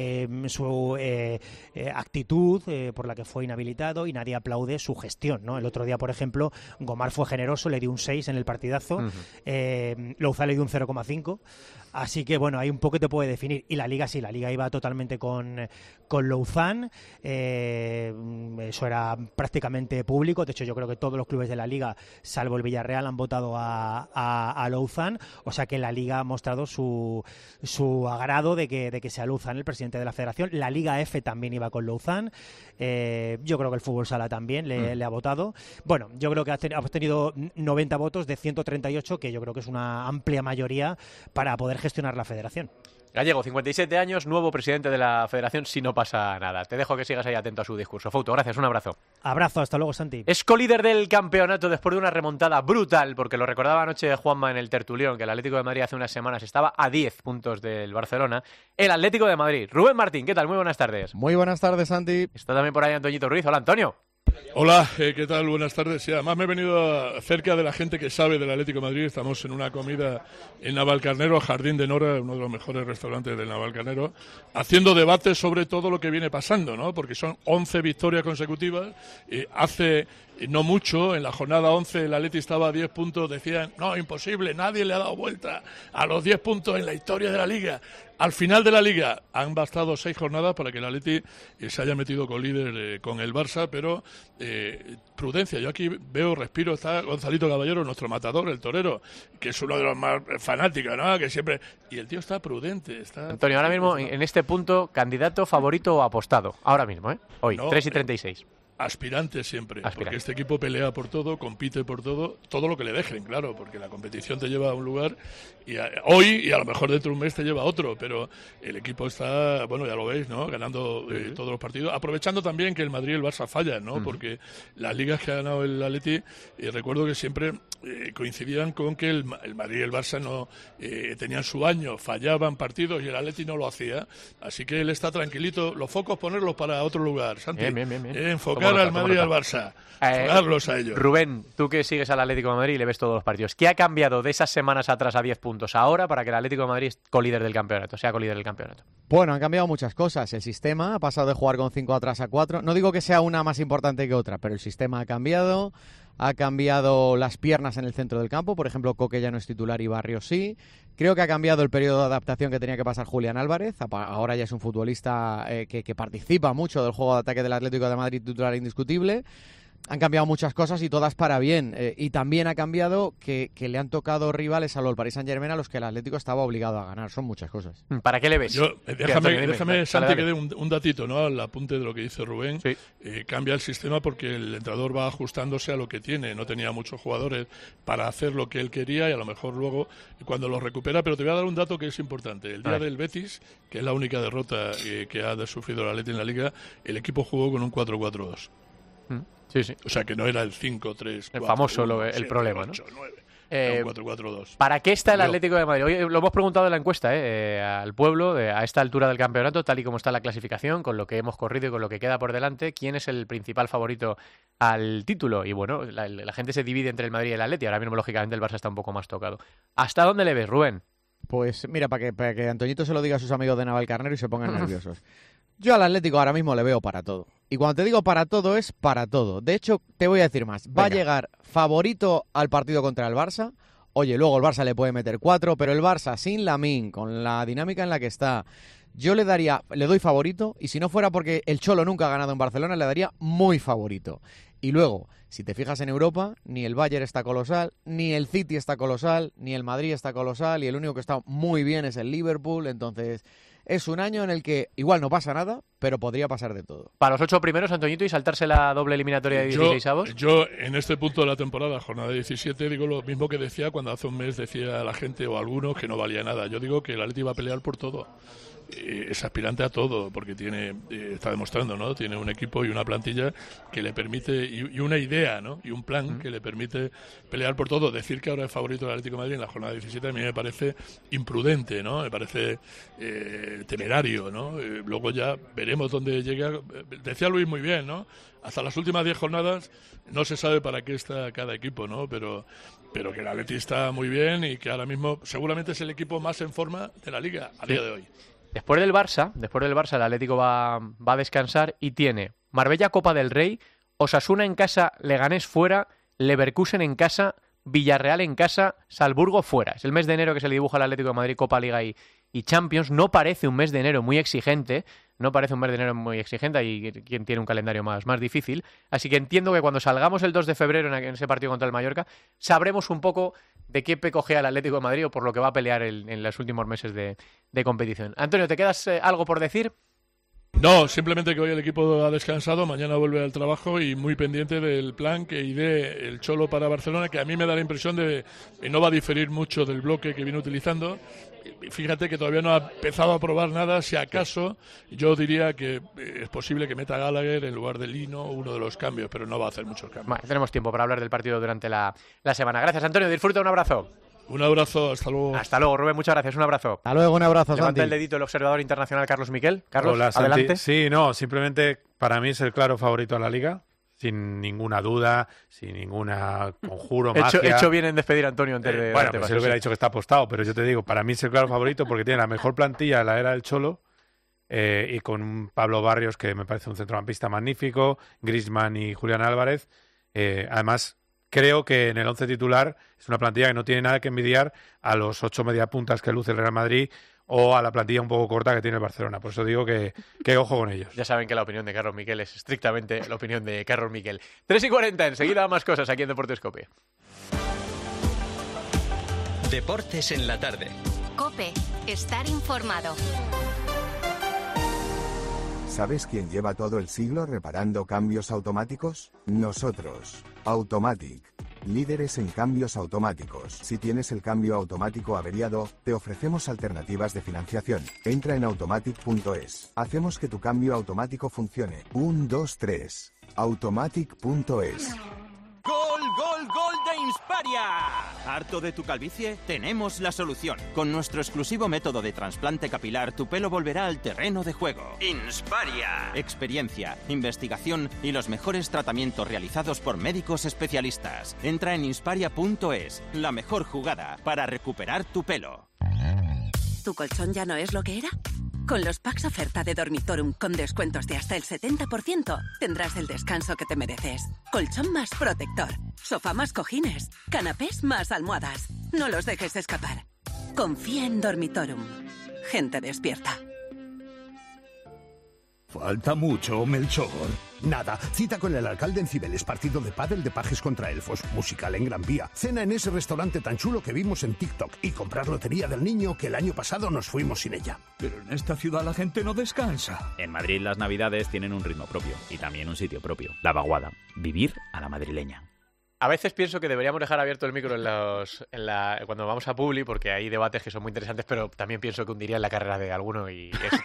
su actitud por la que fue inhabilitado, y nadie aplaude su gestión, ¿no? El otro día, por ejemplo, Gomar fue generoso, le dio un 6 en el partidazo, Louzán le dio un 0,5. Así que bueno, ahí un poco te puede definir. Y la Liga sí, la Liga iba totalmente con Louzán, eso era prácticamente público. De hecho, yo creo que todos los clubes de la Liga, salvo el Villarreal, han votado a Louzán. O sea que la Liga ha mostrado su agrado de que sea Louzán el presidente de la Federación. La Liga F también iba con Louzán. Yo creo que el Fútbol Sala también le ha votado. Bueno, yo creo que ha obtenido 90 votos de 138, que yo creo que es una amplia mayoría para poder gestionar la Federación. Gallego, 57 años, nuevo presidente de la Federación, si no pasa nada. Te dejo que sigas ahí atento a su discurso. Fouto, gracias, un abrazo. Abrazo, hasta luego, Santi. Es colíder del campeonato después de una remontada brutal, porque lo recordaba anoche Juanma en el tertulión, que el Atlético de Madrid hace unas semanas estaba a 10 puntos del Barcelona. El Atlético de Madrid. Rubén Martín, ¿qué tal? Muy buenas tardes. Muy buenas tardes, Santi. Está también por ahí Antoñito Ruiz. Hola, Antonio. Hola, ¿qué tal? Buenas tardes. Sí, además me he venido cerca de la gente que sabe del Atlético de Madrid. Estamos en una comida en Navalcarnero, Jardín de Nora, uno de los mejores restaurantes del Navalcarnero, haciendo debates sobre todo lo que viene pasando, ¿no? Porque son 11 victorias consecutivas. Hace no mucho, en la jornada 11, el Atleti estaba a 10 puntos. Decían, no, imposible, nadie le ha dado vuelta a los 10 puntos en la historia de la Liga. Al final de la Liga han bastado 6 jornadas para que el Atleti se haya metido con líder con el Barça, pero prudencia. Yo aquí veo, respiro, está Gonzalito Caballero, nuestro matador, el torero, que es uno de los más fanáticos, ¿no? Que siempre... Y el tío está prudente. Antonio, ahora mismo, en este punto, candidato, favorito o apostado. Ahora mismo, ¿eh? Hoy, no, 3:36. Aspirante siempre, porque este equipo pelea por todo, compite por todo lo que le dejen, claro, porque la competición te lleva a un lugar hoy y a lo mejor dentro de un mes te lleva a otro, pero el equipo está, bueno, ya lo veis, ¿no? Ganando todos los partidos, aprovechando también que el Madrid y el Barça fallan, ¿no? Porque las ligas que ha ganado el Atleti, recuerdo que siempre coincidían con que el Madrid y el Barça no tenían su año, fallaban partidos y el Atleti no lo hacía, así que él está tranquilito, los focos ponerlos para otro lugar, Santi. Bien. Enfocar al Madrid y al Barça, enfocarlos a ellos. Rubén, tú que sigues al Atlético de Madrid y le ves todos los partidos, ¿qué ha cambiado de esas semanas atrás a 10 puntos ahora para que el Atlético de Madrid sea colíder del campeonato? Bueno, han cambiado muchas cosas. El sistema ha pasado de jugar con 5 atrás a 4. No digo que sea una más importante que otra, pero el sistema ha cambiado las piernas en el centro del campo. Por ejemplo, Coque ya no es titular y Barrios sí. Creo que ha cambiado el periodo de adaptación que tenía que pasar Julián Álvarez. Ahora ya es un futbolista que participa mucho del juego de ataque del Atlético de Madrid, titular indiscutible. Han cambiado muchas cosas y todas para bien. Y también ha cambiado que le han tocado rivales a los Paris Saint-Germain a los que el Atlético estaba obligado a ganar. Son muchas cosas. ¿Para qué le ves? Déjame, Santi, que dé un datito, ¿no? Al apunte de lo que dice Rubén. Sí. Cambia el sistema porque el entrenador va ajustándose a lo que tiene. No tenía muchos jugadores para hacer lo que él quería y a lo mejor luego cuando los recupera. Pero te voy a dar un dato que es importante. El día del Betis, que es la única derrota que ha sufrido el Atleti en la Liga, el equipo jugó con un 4-4-2. Sí. O sea que no era el 5-3-4. El famoso el problema, 8, ¿no? 9. 4-4-2. ¿Para qué está el Atlético de Madrid? Hoy lo hemos preguntado en la encuesta al pueblo, a esta altura del campeonato, tal y como está la clasificación, con lo que hemos corrido y con lo que queda por delante, ¿quién es el principal favorito al título? Y bueno, la gente se divide entre el Madrid y el Atleti. Ahora mismo, lógicamente, el Barça está un poco más tocado. ¿Hasta dónde le ves, Rubén? Pues mira, para que Antoñito se lo diga a sus amigos de Navalcarnero y se pongan nerviosos. Yo al Atlético ahora mismo le veo para todo. Y cuando te digo para todo, es para todo. De hecho, te voy a decir más. Va a llegar favorito al partido contra el Barça. Oye, luego el Barça le puede meter 4, pero el Barça sin Lamine, con la dinámica en la que está, yo le doy favorito. Y si no fuera porque el Cholo nunca ha ganado en Barcelona, le daría muy favorito. Y luego, si te fijas en Europa, ni el Bayern está colosal, ni el City está colosal, ni el Madrid está colosal, y el único que está muy bien es el Liverpool. Entonces, es un año en el que igual no pasa nada, pero podría pasar de todo. Para los 8 primeros, Antoñito, y saltarse la doble eliminatoria de 16avos. Yo, en este punto de la temporada, jornada 17, digo lo mismo que decía cuando hace un mes decía la gente o algunos que no valía nada. Yo digo que el Atleti va a pelear por todo. Es aspirante a todo porque está demostrando, ¿no? Tiene un equipo y una plantilla que le permite y una idea, ¿no? Y un plan que le permite pelear por todo. Decir que ahora es favorito del Atlético de Madrid en la jornada 17 a mí me parece imprudente, ¿no? Me parece temerario, ¿no? Luego ya veremos dónde llega. Decía Luis muy bien, ¿no? Hasta las últimas 10 jornadas no se sabe para qué está cada equipo, ¿no? Pero que el Atleti está muy bien y que ahora mismo seguramente es el equipo más en forma de la Liga a día de hoy. Después del Barça, el Atlético va a descansar y tiene Marbella, Copa del Rey, Osasuna en casa, Leganés fuera, Leverkusen en casa, Villarreal en casa, Salzburgo fuera. Es el mes de enero que se le dibuja al Atlético de Madrid, Copa, Liga y Champions. No parece un mes de enero muy exigente, y quien tiene un calendario más difícil. Así que entiendo que cuando salgamos el 2 de febrero en ese partido contra el Mallorca, sabremos un poco de qué pecojea el Atlético de Madrid o por lo que va a pelear en los últimos meses de competición. Antonio, ¿te quedas algo por decir? No, simplemente que hoy el equipo ha descansado, mañana vuelve al trabajo y muy pendiente del plan que idee el Cholo para Barcelona, que a mí me da la impresión de que no va a diferir mucho del bloque que viene utilizando. Fíjate que todavía no ha empezado a probar nada, si acaso yo diría que es posible que meta a Gallagher en lugar de Lino, uno de los cambios, pero no va a hacer muchos cambios. Bueno, tenemos tiempo para hablar del partido durante la semana. Gracias, Antonio, disfruta, un abrazo. Un abrazo, hasta luego. Hasta luego, Rubén, muchas gracias, un abrazo. Hasta luego, un abrazo, Levanta Santi. el dedito el observador internacional Carlos Miquel. Carlos, Hola, Santi. adelante. Sí, no, simplemente para mí es el claro favorito a la Liga, sin ninguna duda, sin ninguna conjuro, magia. Hecho bien en despedir a Antonio antes de... Bueno, pues él hubiera dicho que está apostado, pero yo te digo, para mí es el claro favorito porque tiene la mejor plantilla de la era del Cholo, y con un Pablo Barrios que me parece un centrocampista magnífico, Griezmann y Julián Álvarez. Además, creo que en el 11 titular es una plantilla que no tiene nada que envidiar a los 8 mediapuntas que luce el Real Madrid o a la plantilla un poco corta que tiene el Barcelona. Por eso digo que ojo con ellos. Ya saben que la opinión de Carlos Miquel es estrictamente la opinión de Carlos Miquel. 3:40, enseguida más cosas aquí en Deportes COPE. Deportes en la tarde. COPE, estar informado. ¿Sabes quién lleva todo el siglo reparando cambios automáticos? Nosotros. Automatic. Líderes en cambios automáticos. Si tienes el cambio automático averiado, te ofrecemos alternativas de financiación. Entra en automatic.es. Hacemos que tu cambio automático funcione. 1, 2, 3. Automatic.es. ¡Gol, gol, gol de Insparia! ¿Harto de tu calvicie? Tenemos la solución. Con nuestro exclusivo método de trasplante capilar, tu pelo volverá al terreno de juego. Insparia. Experiencia, investigación y los mejores tratamientos realizados por médicos especialistas. Entra en insparia.es, la mejor jugada para recuperar tu pelo. ¿Tu colchón ya no es lo que era? Con los packs oferta de Dormitorum con descuentos de hasta el 70%, tendrás el descanso que te mereces. Colchón más protector, sofá más cojines, canapés más almohadas. No los dejes escapar. Confía en Dormitorum. Gente despierta. ¿Falta mucho, Melchor? Nada. Cita con el alcalde en Cibeles, partido de pádel de pajes contra elfos, musical en Gran Vía, cena en ese restaurante tan chulo que vimos en TikTok y comprar lotería del niño que el año pasado nos fuimos sin ella. Pero en esta ciudad la gente no descansa. En Madrid las navidades tienen un ritmo propio y también un sitio propio. La vaguada. Vivir a la madrileña. A veces pienso que deberíamos dejar abierto el micro cuando vamos a Publi, porque hay debates que son muy interesantes, pero también pienso que hundiría en la carrera de alguno y eso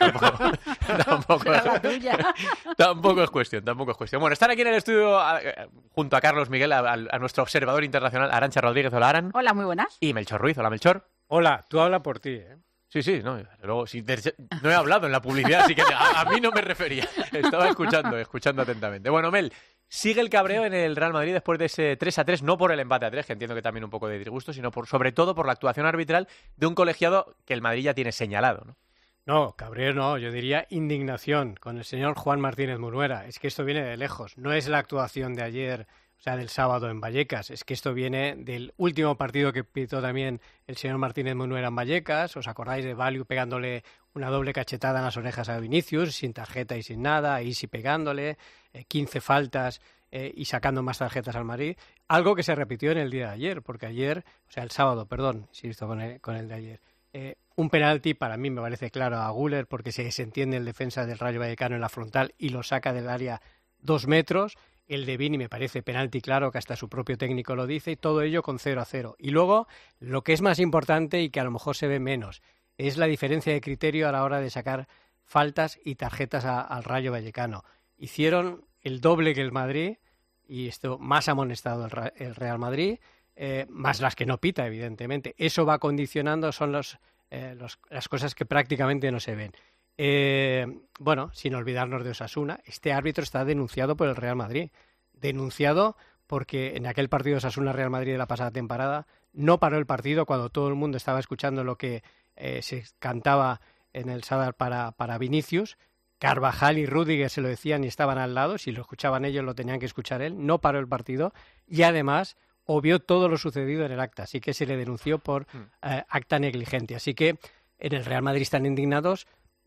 tampoco es cuestión. Bueno, estar aquí en el estudio junto a Carlos Miguel, a nuestro observador internacional, Arantxa Rodríguez. Hola, Aran. Hola, muy buenas. Y Melchor Ruiz. Hola, Melchor. Hola, tú habla por ti, ¿eh? Sí, no, luego no he hablado en la publicidad, así que a mí no me refería. Estaba escuchando atentamente. Bueno, Mel, sigue el cabreo en el Real Madrid después de ese 3-3, no por el empate a 3, que entiendo que también un poco de disgusto, sino sobre todo por la actuación arbitral de un colegiado que el Madrid ya tiene señalado, ¿no? No, cabreo no, yo diría indignación con el señor Juan Martínez Munuera. Es que esto viene de lejos, no es la actuación de ayer, o sea, del sábado en Vallecas, es que esto viene del último partido que pitó también el señor Martínez Munuera en Vallecas. ¿Os acordáis de Value pegándole una doble cachetada en las orejas a Vinicius, sin tarjeta y sin nada, a Isi pegándole, 15 faltas y sacando más tarjetas al Madrid? Algo que se repitió en el día de ayer, porque ayer, o sea, el sábado, perdón, insisto con el de ayer, un penalti para mí me parece claro a Güler, porque se entiende el defensa del Rayo Vallecano en la frontal y lo saca del área 2 metros. El de Vini me parece penalti claro, que hasta su propio técnico lo dice, y todo ello con 0-0. Y luego, lo que es más importante y que a lo mejor se ve menos, es la diferencia de criterio a la hora de sacar faltas y tarjetas al Rayo Vallecano. Hicieron el doble que el Madrid, y esto más amonestado el Real Madrid, más las que no pita, evidentemente. Eso va condicionando, son las cosas que prácticamente no se ven. Bueno, sin olvidarnos de Osasuna, este árbitro está denunciado por el Real Madrid. Denunciado porque en aquel partido Osasuna-Real Madrid de la pasada temporada no paró el partido cuando todo el mundo estaba escuchando lo que se cantaba en el Sadar para Vinicius. Carvajal y Rüdiger se lo decían y estaban al lado. Si lo escuchaban ellos, lo tenían que escuchar él. No paró el partido y además obvió todo lo sucedido en el acta. Así que se le denunció por acta negligente. Así que en el Real Madrid están indignados.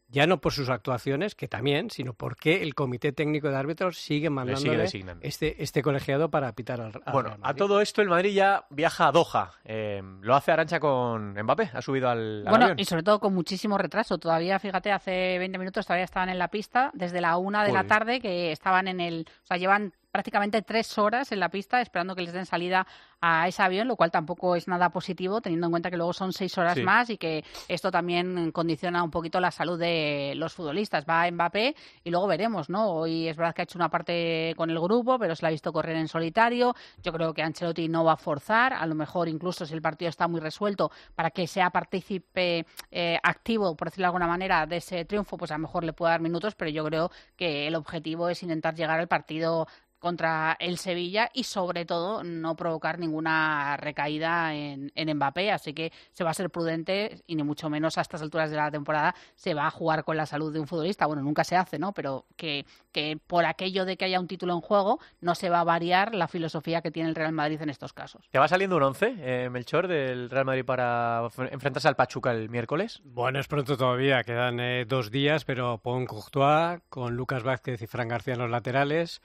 ya no por sus actuaciones, que también, sino porque el Comité Técnico de Árbitros sigue mandándole este colegiado para pitar al Bueno, Real Madrid. a todo esto el Madrid ya viaja a Doha. Lo hace Arantxa con Mbappé, ha subido al avión. Y sobre todo con muchísimo retraso. Todavía, fíjate, hace 20 minutos todavía estaban en la pista, desde la 1 de la tarde, que estaban o sea, llevan prácticamente 3 horas en la pista esperando que les den salida a ese avión, lo cual tampoco es nada positivo, teniendo en cuenta que luego son 6 horas más y que esto también condiciona un poquito la salud de los futbolistas. Va Mbappé y luego veremos, ¿no? Hoy es verdad que ha hecho una parte con el grupo, pero se la ha visto correr en solitario. Yo creo que Ancelotti no va a forzar, a lo mejor incluso si el partido está muy resuelto, para que sea partícipe activo, por decirlo de alguna manera, de ese triunfo, pues a lo mejor le puede dar minutos, pero yo creo que el objetivo es intentar llegar al partido contra el Sevilla y sobre todo no provocar ninguna recaída en Mbappé, así que se va a ser prudente y ni mucho menos a estas alturas de la temporada se va a jugar con la salud de un futbolista. Bueno, nunca se hace, ¿no? Pero que por aquello de que haya un título en juego no se va a variar la filosofía que tiene el Real Madrid en estos casos. ¿Te va saliendo un 11, Melchor, del Real Madrid para enfrentarse al Pachuca el miércoles? Bueno, es pronto todavía, quedan 2 días, pero pon Courtois, con Lucas Vázquez y Fran García en los laterales,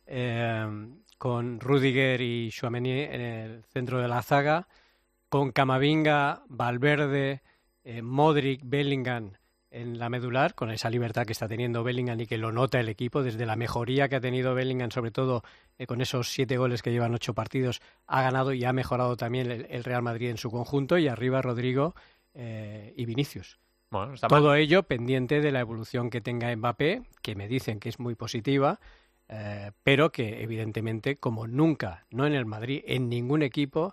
con Rüdiger y Tchouaméni en el centro de la zaga, con Camavinga, Valverde, Modric, Bellingham en la medular, con esa libertad que está teniendo Bellingham y que lo nota el equipo, desde la mejoría que ha tenido Bellingham, sobre todo con esos 7 goles que llevan 8 partidos, ha ganado y ha mejorado también el Real Madrid en su conjunto, y arriba Rodrigo y Vinicius. Bueno, está todo ello pendiente de la evolución que tenga Mbappé, que me dicen que es muy positiva, pero que evidentemente, como nunca, no en el Madrid, en ningún equipo,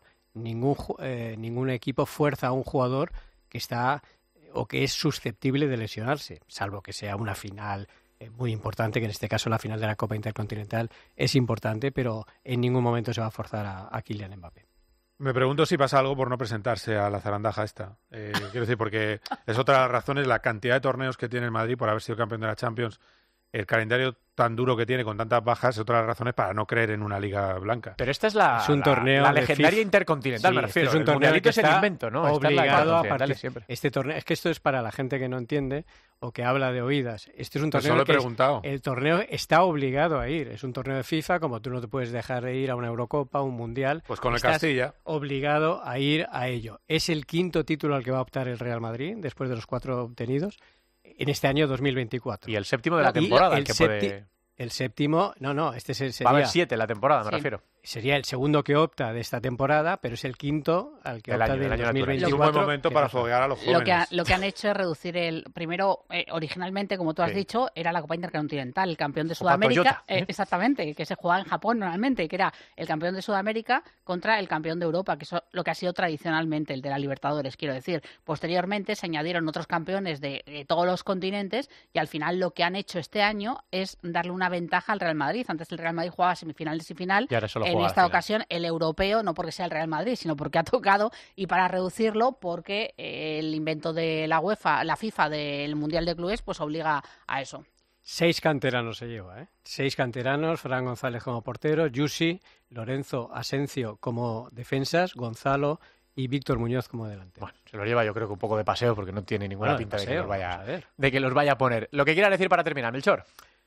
ningún equipo fuerza a un jugador que está o que es susceptible de lesionarse, salvo que sea una final muy importante, que en este caso la final de la Copa Intercontinental es importante, pero en ningún momento se va a forzar a Kylian Mbappé. Me pregunto si pasa algo por no presentarse a la zarandaja esta. Quiero decir, porque es otra de las razones, la cantidad de torneos que tiene el Madrid por haber sido campeón de la Champions, el calendario tan duro que tiene con tantas bajas, es otra de las razones para no creer en una liga blanca. Pero esta es la legendaria Intercontinental, sí, me refiero. Es un torneo que es el invento, ¿no? Obligado a partir siempre. Este torneo, es que esto es para la gente que no entiende o que habla de oídas. Este es un torneo que el torneo está obligado a ir. Es un torneo de FIFA, como tú no te puedes dejar de ir a una Eurocopa, un Mundial. Pues con el Castilla. Obligado a ir a ello. Es el 5º título al que va a optar el Real Madrid, después de los 4 obtenidos, en este año 2024. Y el 7º de la temporada. El 7º, este sería... Va a haber 7 la temporada, me refiero. Sería el 2º que opta de esta temporada, pero es el 5º al que opta del 2024. Es un buen momento para foguear a los jóvenes. Lo que han hecho es reducir primero, originalmente, como tú has dicho, era la Copa Intercontinental, el campeón de Sudamérica, exactamente, que se jugaba en Japón normalmente, que era el campeón de Sudamérica contra el campeón de Europa, que es lo que ha sido tradicionalmente el de la Libertadores, quiero decir. Posteriormente se añadieron otros campeones de todos los continentes y al final lo que han hecho este año es darle una ventaja al Real Madrid. Antes el Real Madrid jugaba semifinales y final. Y ahora solo en esta ocasión el europeo, no porque sea el Real Madrid, sino porque ha tocado, y para reducirlo porque el invento de la UEFA, la FIFA del Mundial de Clubes, pues obliga a eso. 6 canteranos se lleva, 6 canteranos, Fran González como portero, Yusi, Lorenzo, Asencio como defensas, Gonzalo y Víctor Muñoz como delantero. Bueno, se lo lleva yo creo que un poco de paseo porque no tiene ninguna pinta de que los vaya a poner. Lo que quiera decir para terminar, Melchor.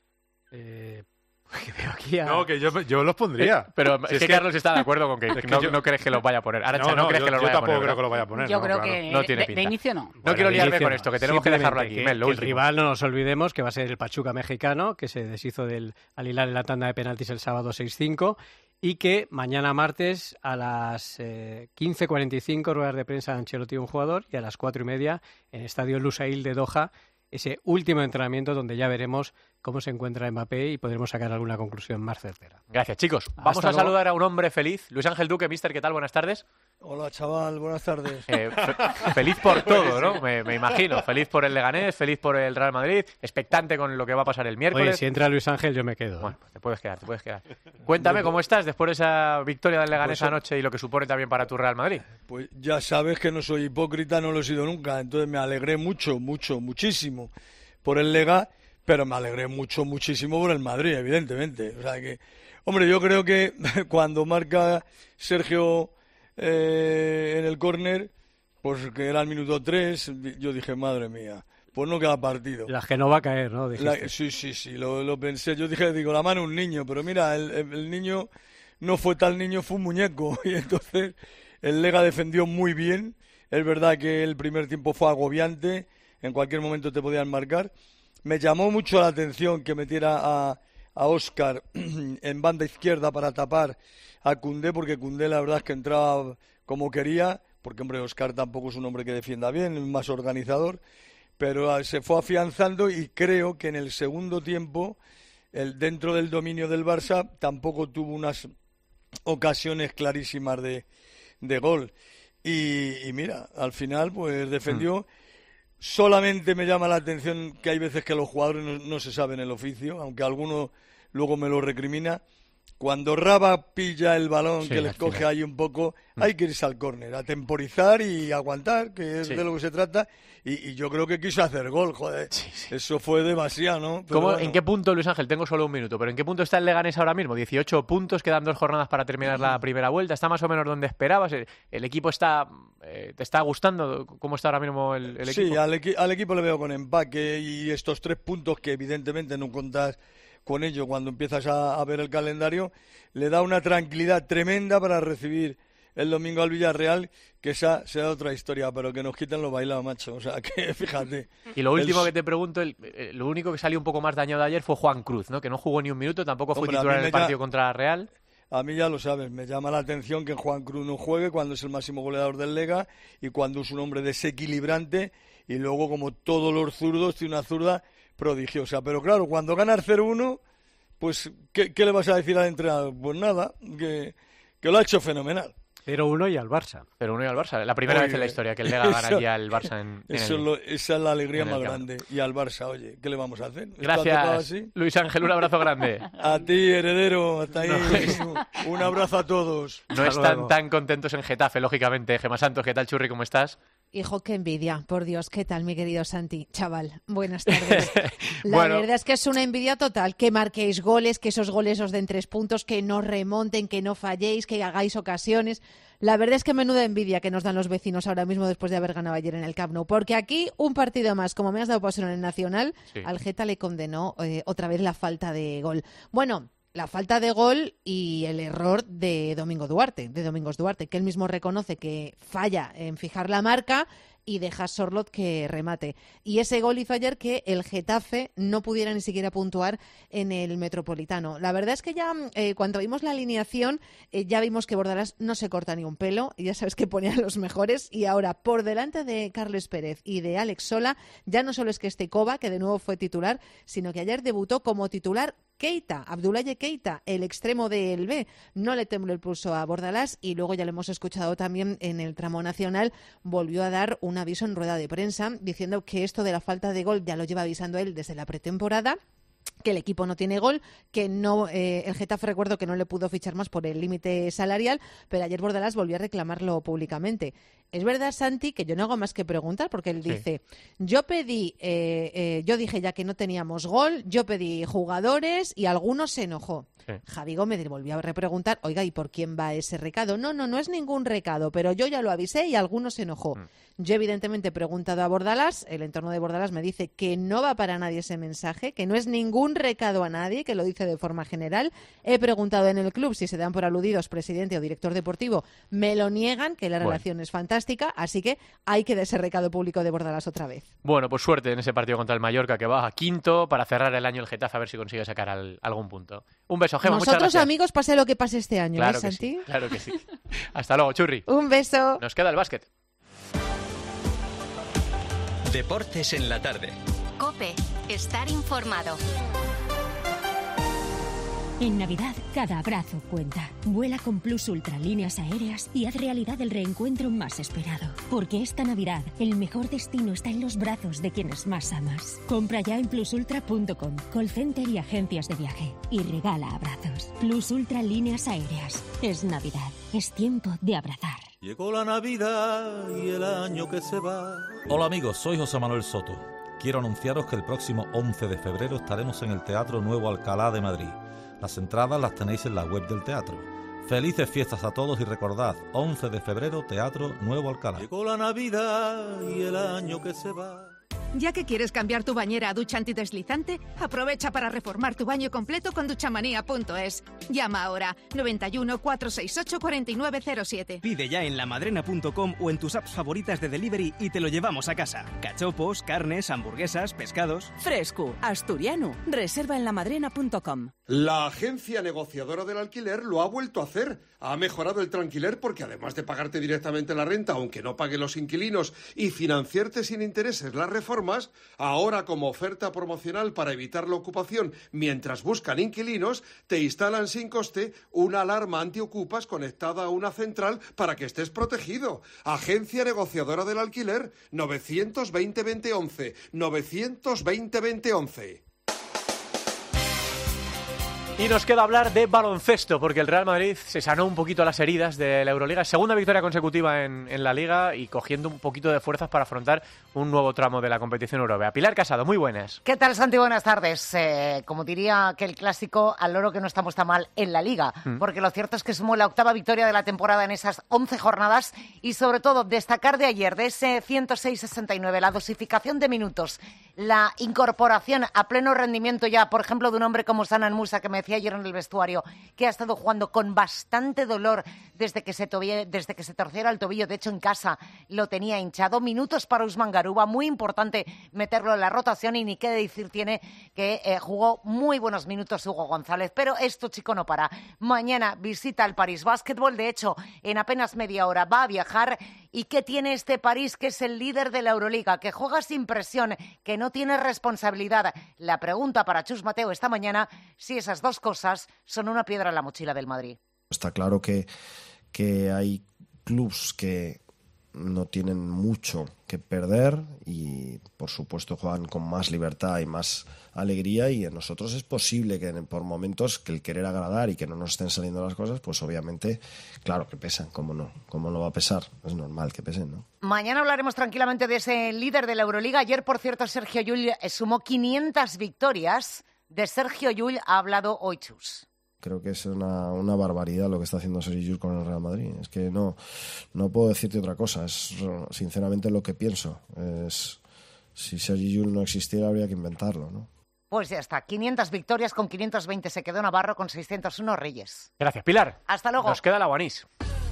Que veo aquí No, que yo los pondría. Pero si es que Carlos está de acuerdo con que no crees que los vaya a poner. Arantxa, no crees que los vaya a poner. Yo tampoco creo que los vaya a poner. Yo creo que no tiene pinta. De inicio no. No quiero liarme con esto, que tenemos que dejarlo aquí. El rival, no nos olvidemos, que va a ser el Pachuca mexicano, que se deshizo al Hilal en la tanda de penaltis el sábado 6-5, y que mañana martes a las 15:45 ruedas de prensa de Ancelotti un jugador, y a las 4:30 en el Estadio Lusail de Doha, ese último entrenamiento donde ya veremos cómo se encuentra Mbappé y podremos sacar alguna conclusión más certera. Gracias, chicos. Vamos a saludar a un hombre feliz. Luis Ángel Duque, mister, ¿qué tal? Buenas tardes. Hola, chaval, buenas tardes. Feliz por todo, ¿no? Me imagino. Feliz por el Leganés, feliz por el Real Madrid, expectante con lo que va a pasar el miércoles. Oye, si entra Luis Ángel, yo me quedo. Bueno, pues te puedes quedar. Cuéntame, ¿cómo estás después de esa victoria del Leganés anoche y lo que supone también para tu Real Madrid? Pues ya sabes que no soy hipócrita, no lo he sido nunca, entonces me alegré muchísimo por el Lega, pero me alegré muchísimo por el Madrid, evidentemente. O sea que, hombre, yo creo que cuando marca Sergio en el córner, pues que era el minuto 3, yo dije, madre mía, pues no queda partido. La que no va a caer, ¿no? Sí, lo pensé. Yo digo, la mano un niño, pero mira, el niño no fue tal niño, fue un muñeco. Y entonces el Lega defendió muy bien. Es verdad que el primer tiempo fue agobiante, en cualquier momento te podían marcar. Me llamó mucho la atención que metiera a Óscar en banda izquierda para tapar a Koundé, porque Koundé la verdad es que entraba como quería, porque hombre, Óscar tampoco es un hombre que defienda bien, es más organizador, pero se fue afianzando y creo que en el segundo tiempo, dentro del dominio del Barça, tampoco tuvo unas ocasiones clarísimas de gol. Y mira, al final pues defendió. Solamente me llama la atención que hay veces que los jugadores no se saben el oficio, aunque alguno luego me lo recrimina. Cuando Raba pilla el balón, que les coge ahí un poco, hay que irse al córner, a temporizar y aguantar, que es de lo que se trata. Y yo creo que quiso hacer gol, joder. Eso fue demasiado, ¿no? Bueno. ¿En qué punto, Luis Ángel? Tengo solo un minuto, pero ¿en qué punto está el Leganés ahora mismo? 18 puntos, quedan 2 jornadas para terminar la primera vuelta. ¿Está más o menos donde esperabas? ¿El equipo te está gustando? ¿Cómo está ahora mismo el equipo? Sí, al equipo le veo con empaque y estos 3 puntos que evidentemente no contás con ello cuando empiezas a ver el calendario, le da una tranquilidad tremenda para recibir el domingo al Villarreal, que esa será otra historia, pero que nos quiten los bailados, macho. O sea, que fíjate. Y lo último que te pregunto, lo único que salió un poco más dañado de ayer fue Juan Cruz, ¿no? Que no jugó ni un minuto, tampoco fue titular en el partido contra la Real. A mí ya lo sabes, me llama la atención que Juan Cruz no juegue cuando es el máximo goleador del Lega y cuando es un hombre desequilibrante y luego, como todos los zurdos, tiene una zurda prodigiosa. Pero claro, cuando ganas 0-1, pues ¿qué le vas a decir al entrenador? Pues nada, que lo ha hecho fenomenal. 0-1 y al Barça. 0-1 y al Barça. La primera vez en la historia que el Lega gana ya al Barça esa es la alegría más grande. Y al Barça, oye, ¿qué le vamos a hacer? Gracias, Luis Ángel, un abrazo grande. A ti, heredero, hasta ahí. Un abrazo a todos. No están tan contentos en Getafe, lógicamente. Gemma Santos, ¿qué tal, Churri? ¿Cómo estás? Hijo, qué envidia, por Dios, ¿qué tal, mi querido Santi? Chaval, buenas tardes. La verdad es que es una envidia total, que marquéis goles, que esos goles os den 3 puntos, que no remonten, que no falléis, que hagáis ocasiones. La verdad es que menuda envidia que nos dan los vecinos ahora mismo después de haber ganado ayer en el Camp Nou, porque aquí un partido más, como me has dado paso en el Nacional, al Geta le condenó otra vez la falta de gol. Bueno, la falta de gol y el error de Domingos Duarte, que él mismo reconoce que falla en fijar la marca y deja a Sorloth que remate. Y ese gol hizo ayer que el Getafe no pudiera ni siquiera puntuar en el Metropolitano. La verdad es que ya cuando vimos la alineación ya vimos que Bordalás no se corta ni un pelo, y ya sabes que ponía a los mejores, y ahora por delante de Carles Pérez y de Alex Sola, ya no solo es que esté Koba, que de nuevo fue titular, sino que ayer debutó como titular Keita, Abdoulaye Keita, el extremo del B. No le tembló el pulso a Bordalás y luego ya lo hemos escuchado también en el tramo nacional, volvió a dar un aviso en rueda de prensa diciendo que esto de la falta de gol ya lo lleva avisando él desde la pretemporada, que el equipo no tiene gol, que no el Getafe, recuerdo que no le pudo fichar más por el límite salarial, pero ayer Bordalás volvió a reclamarlo públicamente. Es verdad, Santi, que yo no hago más que preguntar, porque él dice, yo dije ya que no teníamos gol, yo pedí jugadores y algunos se enojó. Javi Gómez le volvió a repreguntar, oiga, ¿y por quién va ese recado? No es ningún recado, pero yo ya lo avisé y algunos se enojó. Yo evidentemente he preguntado a Bordalás, el entorno de Bordalás me dice que no va para nadie ese mensaje, que no es ningún recado a nadie, que lo dice de forma general. He preguntado en el club si se dan por aludidos presidente o director deportivo, me lo niegan, que la relación es fantástica, así que hay que dar ese recado público de Bordalás otra vez. Bueno, pues suerte en ese partido contra el Mallorca, que va a quinto para cerrar el año el Getafe, a ver si consigue sacar algún punto. Un beso, Gemma, muchas gracias. Nosotros, amigos, pase lo que pase este año, claro, Santi? Sí, claro que sí. Hasta luego, Churri. Un beso. Nos queda el básquet. Deportes en la tarde. COPE. Estar informado. En Navidad, cada abrazo cuenta. Vuela con Plus Ultra Líneas Aéreas y haz realidad el reencuentro más esperado. Porque esta Navidad, el mejor destino está en los brazos de quienes más amas. Compra ya en plusultra.com, call center y agencias de viaje. Y regala abrazos. Plus Ultra Líneas Aéreas. Es Navidad. Es tiempo de abrazar. Llegó la Navidad y el año que se va. Hola amigos, soy José Manuel Soto. Quiero anunciaros que el próximo 11 de febrero estaremos en el Teatro Nuevo Alcalá de Madrid. Las entradas las tenéis en la web del teatro. Felices fiestas a todos y recordad, 11 de febrero, Teatro Nuevo Alcalá. Llegó la Navidad y el año que se va. Ya que quieres cambiar tu bañera a ducha antideslizante, aprovecha para reformar tu baño completo con duchamanía.es. Llama ahora 91 468 4907. Pide ya en lamadrena.com o en tus apps favoritas de delivery y te lo llevamos a casa. Cachopos, carnes, hamburguesas, pescados. Fresco, asturiano. Reserva en lamadrena.com. La agencia negociadora del alquiler lo ha vuelto a hacer. Ha mejorado el tranquiler porque además de pagarte directamente la renta, aunque no paguen los inquilinos, y financiarte sin intereses las reformas, ahora como oferta promocional para evitar la ocupación mientras buscan inquilinos, te instalan sin coste una alarma antiocupas conectada a una central para que estés protegido. Agencia negociadora del alquiler, 920-2011, 920-2011. Y nos queda hablar de baloncesto, porque el Real Madrid se sanó un poquito las heridas de la Euroliga. Segunda victoria consecutiva en la Liga y cogiendo un poquito de fuerzas para afrontar un nuevo tramo de la competición europea. Pilar Casado, muy buenas. ¿Qué tal, Santi? Buenas tardes. Como diría que el clásico, al loro que no estamos tan mal en la Liga, porque lo cierto es que sumó la 8ª victoria de la temporada en esas 11 jornadas y sobre todo destacar de ayer, de ese 106-69, la dosificación de minutos, la incorporación a pleno rendimiento ya, por ejemplo, de un hombre como Sanan Musa, que me decía ayer en el vestuario que ha estado jugando con bastante dolor desde que se torciera el tobillo. De hecho, en casa lo tenía hinchado. Minutos para Usman Garuba, muy importante meterlo en la rotación, y ni qué decir tiene que jugó muy buenos minutos Hugo González. Pero esto, chico, no para. Mañana visita al París Basketball. De hecho, en apenas media hora va a viajar. ¿Y qué tiene este París, que es el líder de la Euroliga, que juega sin presión, que no tiene responsabilidad? La pregunta para Chus Mateo esta mañana, si esas dos cosas son una piedra en la mochila del Madrid. Está claro que hay clubs que no tienen mucho que perder y, por supuesto, juegan con más libertad y más alegría, y en nosotros es posible que por momentos que el querer agradar y que no nos estén saliendo las cosas, pues obviamente, claro que pesan, ¿cómo no va a pesar? Es normal que pesen, ¿no? Mañana hablaremos tranquilamente de ese líder de la Euroliga. Ayer, por cierto, Sergio Llull sumó 500 victorias. De Sergio Llull ha hablado hoy Chus. Creo que es una barbaridad lo que está haciendo Sergio Llull con el Real Madrid. Es que no puedo decirte otra cosa. Es sinceramente lo que pienso. Si Sergio Llull no existiera, habría que inventarlo, ¿no? Pues ya está. 500 victorias, con 520 se quedó Navarro, con 601 Reyes. Gracias, Pilar. Hasta luego. Nos queda el Aguanís.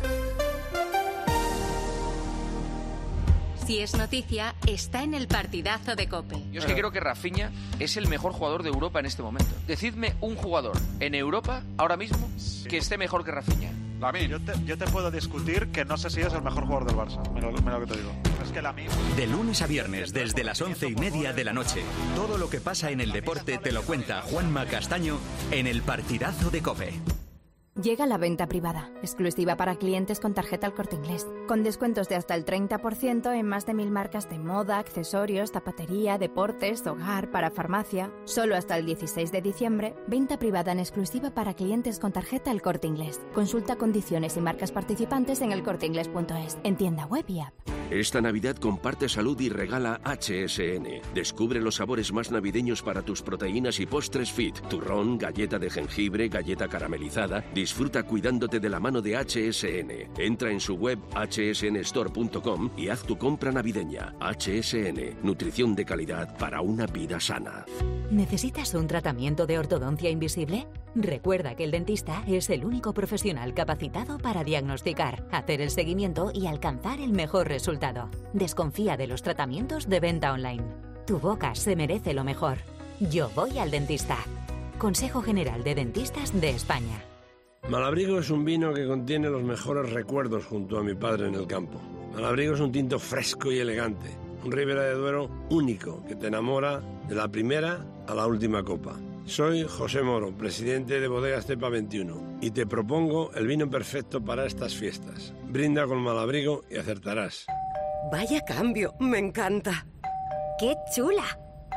Si es noticia, está en el partidazo de COPE. Yo es que creo que Rafinha es el mejor jugador de Europa en este momento. Decidme un jugador en Europa ahora mismo que esté mejor que Rafinha. Yo te puedo discutir que no sé si es el mejor jugador del Barça. Mira lo que te digo. Es que de lunes a viernes, desde las 11:30 de la noche, todo lo que pasa en el deporte te lo cuenta Juanma Castaño en el partidazo de COPE. Llega la venta privada, exclusiva para clientes con tarjeta El Corte Inglés, con descuentos de hasta el 30% en más de 1000 marcas de moda, accesorios, zapatería, deportes, hogar, para farmacia. Solo hasta el 16 de diciembre, venta privada en exclusiva para clientes con tarjeta El Corte Inglés. Consulta condiciones y marcas participantes en elcorteinglés.es, en tienda web y app. Esta Navidad comparte salud y regala HSN. Descubre los sabores más navideños para tus proteínas y postres fit. Turrón, galleta de jengibre, galleta caramelizada. Disfruta cuidándote de la mano de HSN. Entra en su web hsnstore.com y haz tu compra navideña. HSN, nutrición de calidad para una vida sana. ¿Necesitas un tratamiento de ortodoncia invisible? Recuerda que el dentista es el único profesional capacitado para diagnosticar, hacer el seguimiento y alcanzar el mejor resultado. Desconfía de los tratamientos de venta online. Tu boca se merece lo mejor. Yo voy al dentista. Consejo General de Dentistas de España. Malabrigo es un vino que contiene los mejores recuerdos junto a mi padre en el campo. Malabrigo es un tinto fresco y elegante, un Ribera de Duero único que te enamora de la primera a la última copa. Soy José Moro, presidente de Bodegas Cepa 21, y te propongo el vino perfecto para estas fiestas. Brinda con Malabrigo y acertarás. Vaya cambio, me encanta. ¡Qué chula!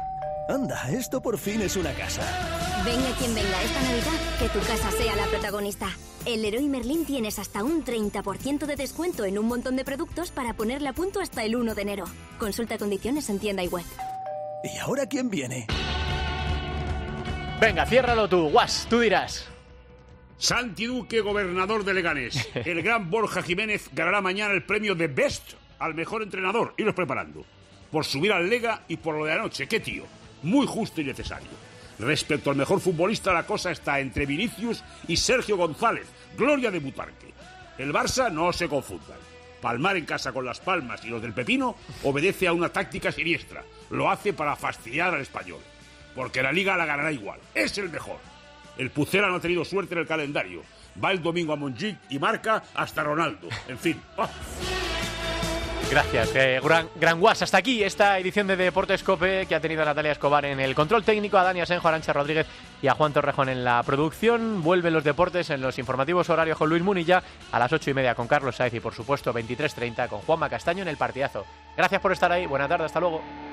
Anda, esto por fin es una casa. Venga quien venga esta Navidad, que tu casa sea la protagonista. En Leroy Merlin tienes hasta un 30% de descuento en un montón de productos para ponerle a punto hasta el 1 de enero. Consulta condiciones en tienda y web. ¿Y ahora quién viene? Venga, ciérralo tú, Guas, tú dirás. Santi Duque, gobernador de Leganés. El gran Borja Jiménez ganará mañana el premio de Best al mejor entrenador. Iros preparando. por subir al Lega y por lo de anoche. ¡Qué tío! Muy justo y necesario. Respecto al mejor futbolista, la cosa está entre Vinicius y Sergio González, gloria de Butarque. El Barça, no se confundan. Palmar en casa con Las Palmas y los del Pepino obedece a una táctica siniestra. Lo hace para fastidiar al Español. Porque la Liga la ganará igual. Es el mejor. El Pucela no ha tenido suerte en el calendario. Va el domingo a Montjuic y marca hasta Ronaldo. En fin. ¡Oh! Gracias, Gran Guas. Hasta aquí esta edición de Deportes COPE, que ha tenido a Natalia Escobar en el control técnico, a Dani Asenjo, a Arantxa Rodríguez y a Juan Torrejón en la producción. Vuelven los deportes en los informativos horarios con Luis Munilla a las 8:30 con Carlos Saez y, por supuesto, 23:30 con Juanma Castaño en el partidazo. Gracias por estar ahí. Buena tarde. Hasta luego.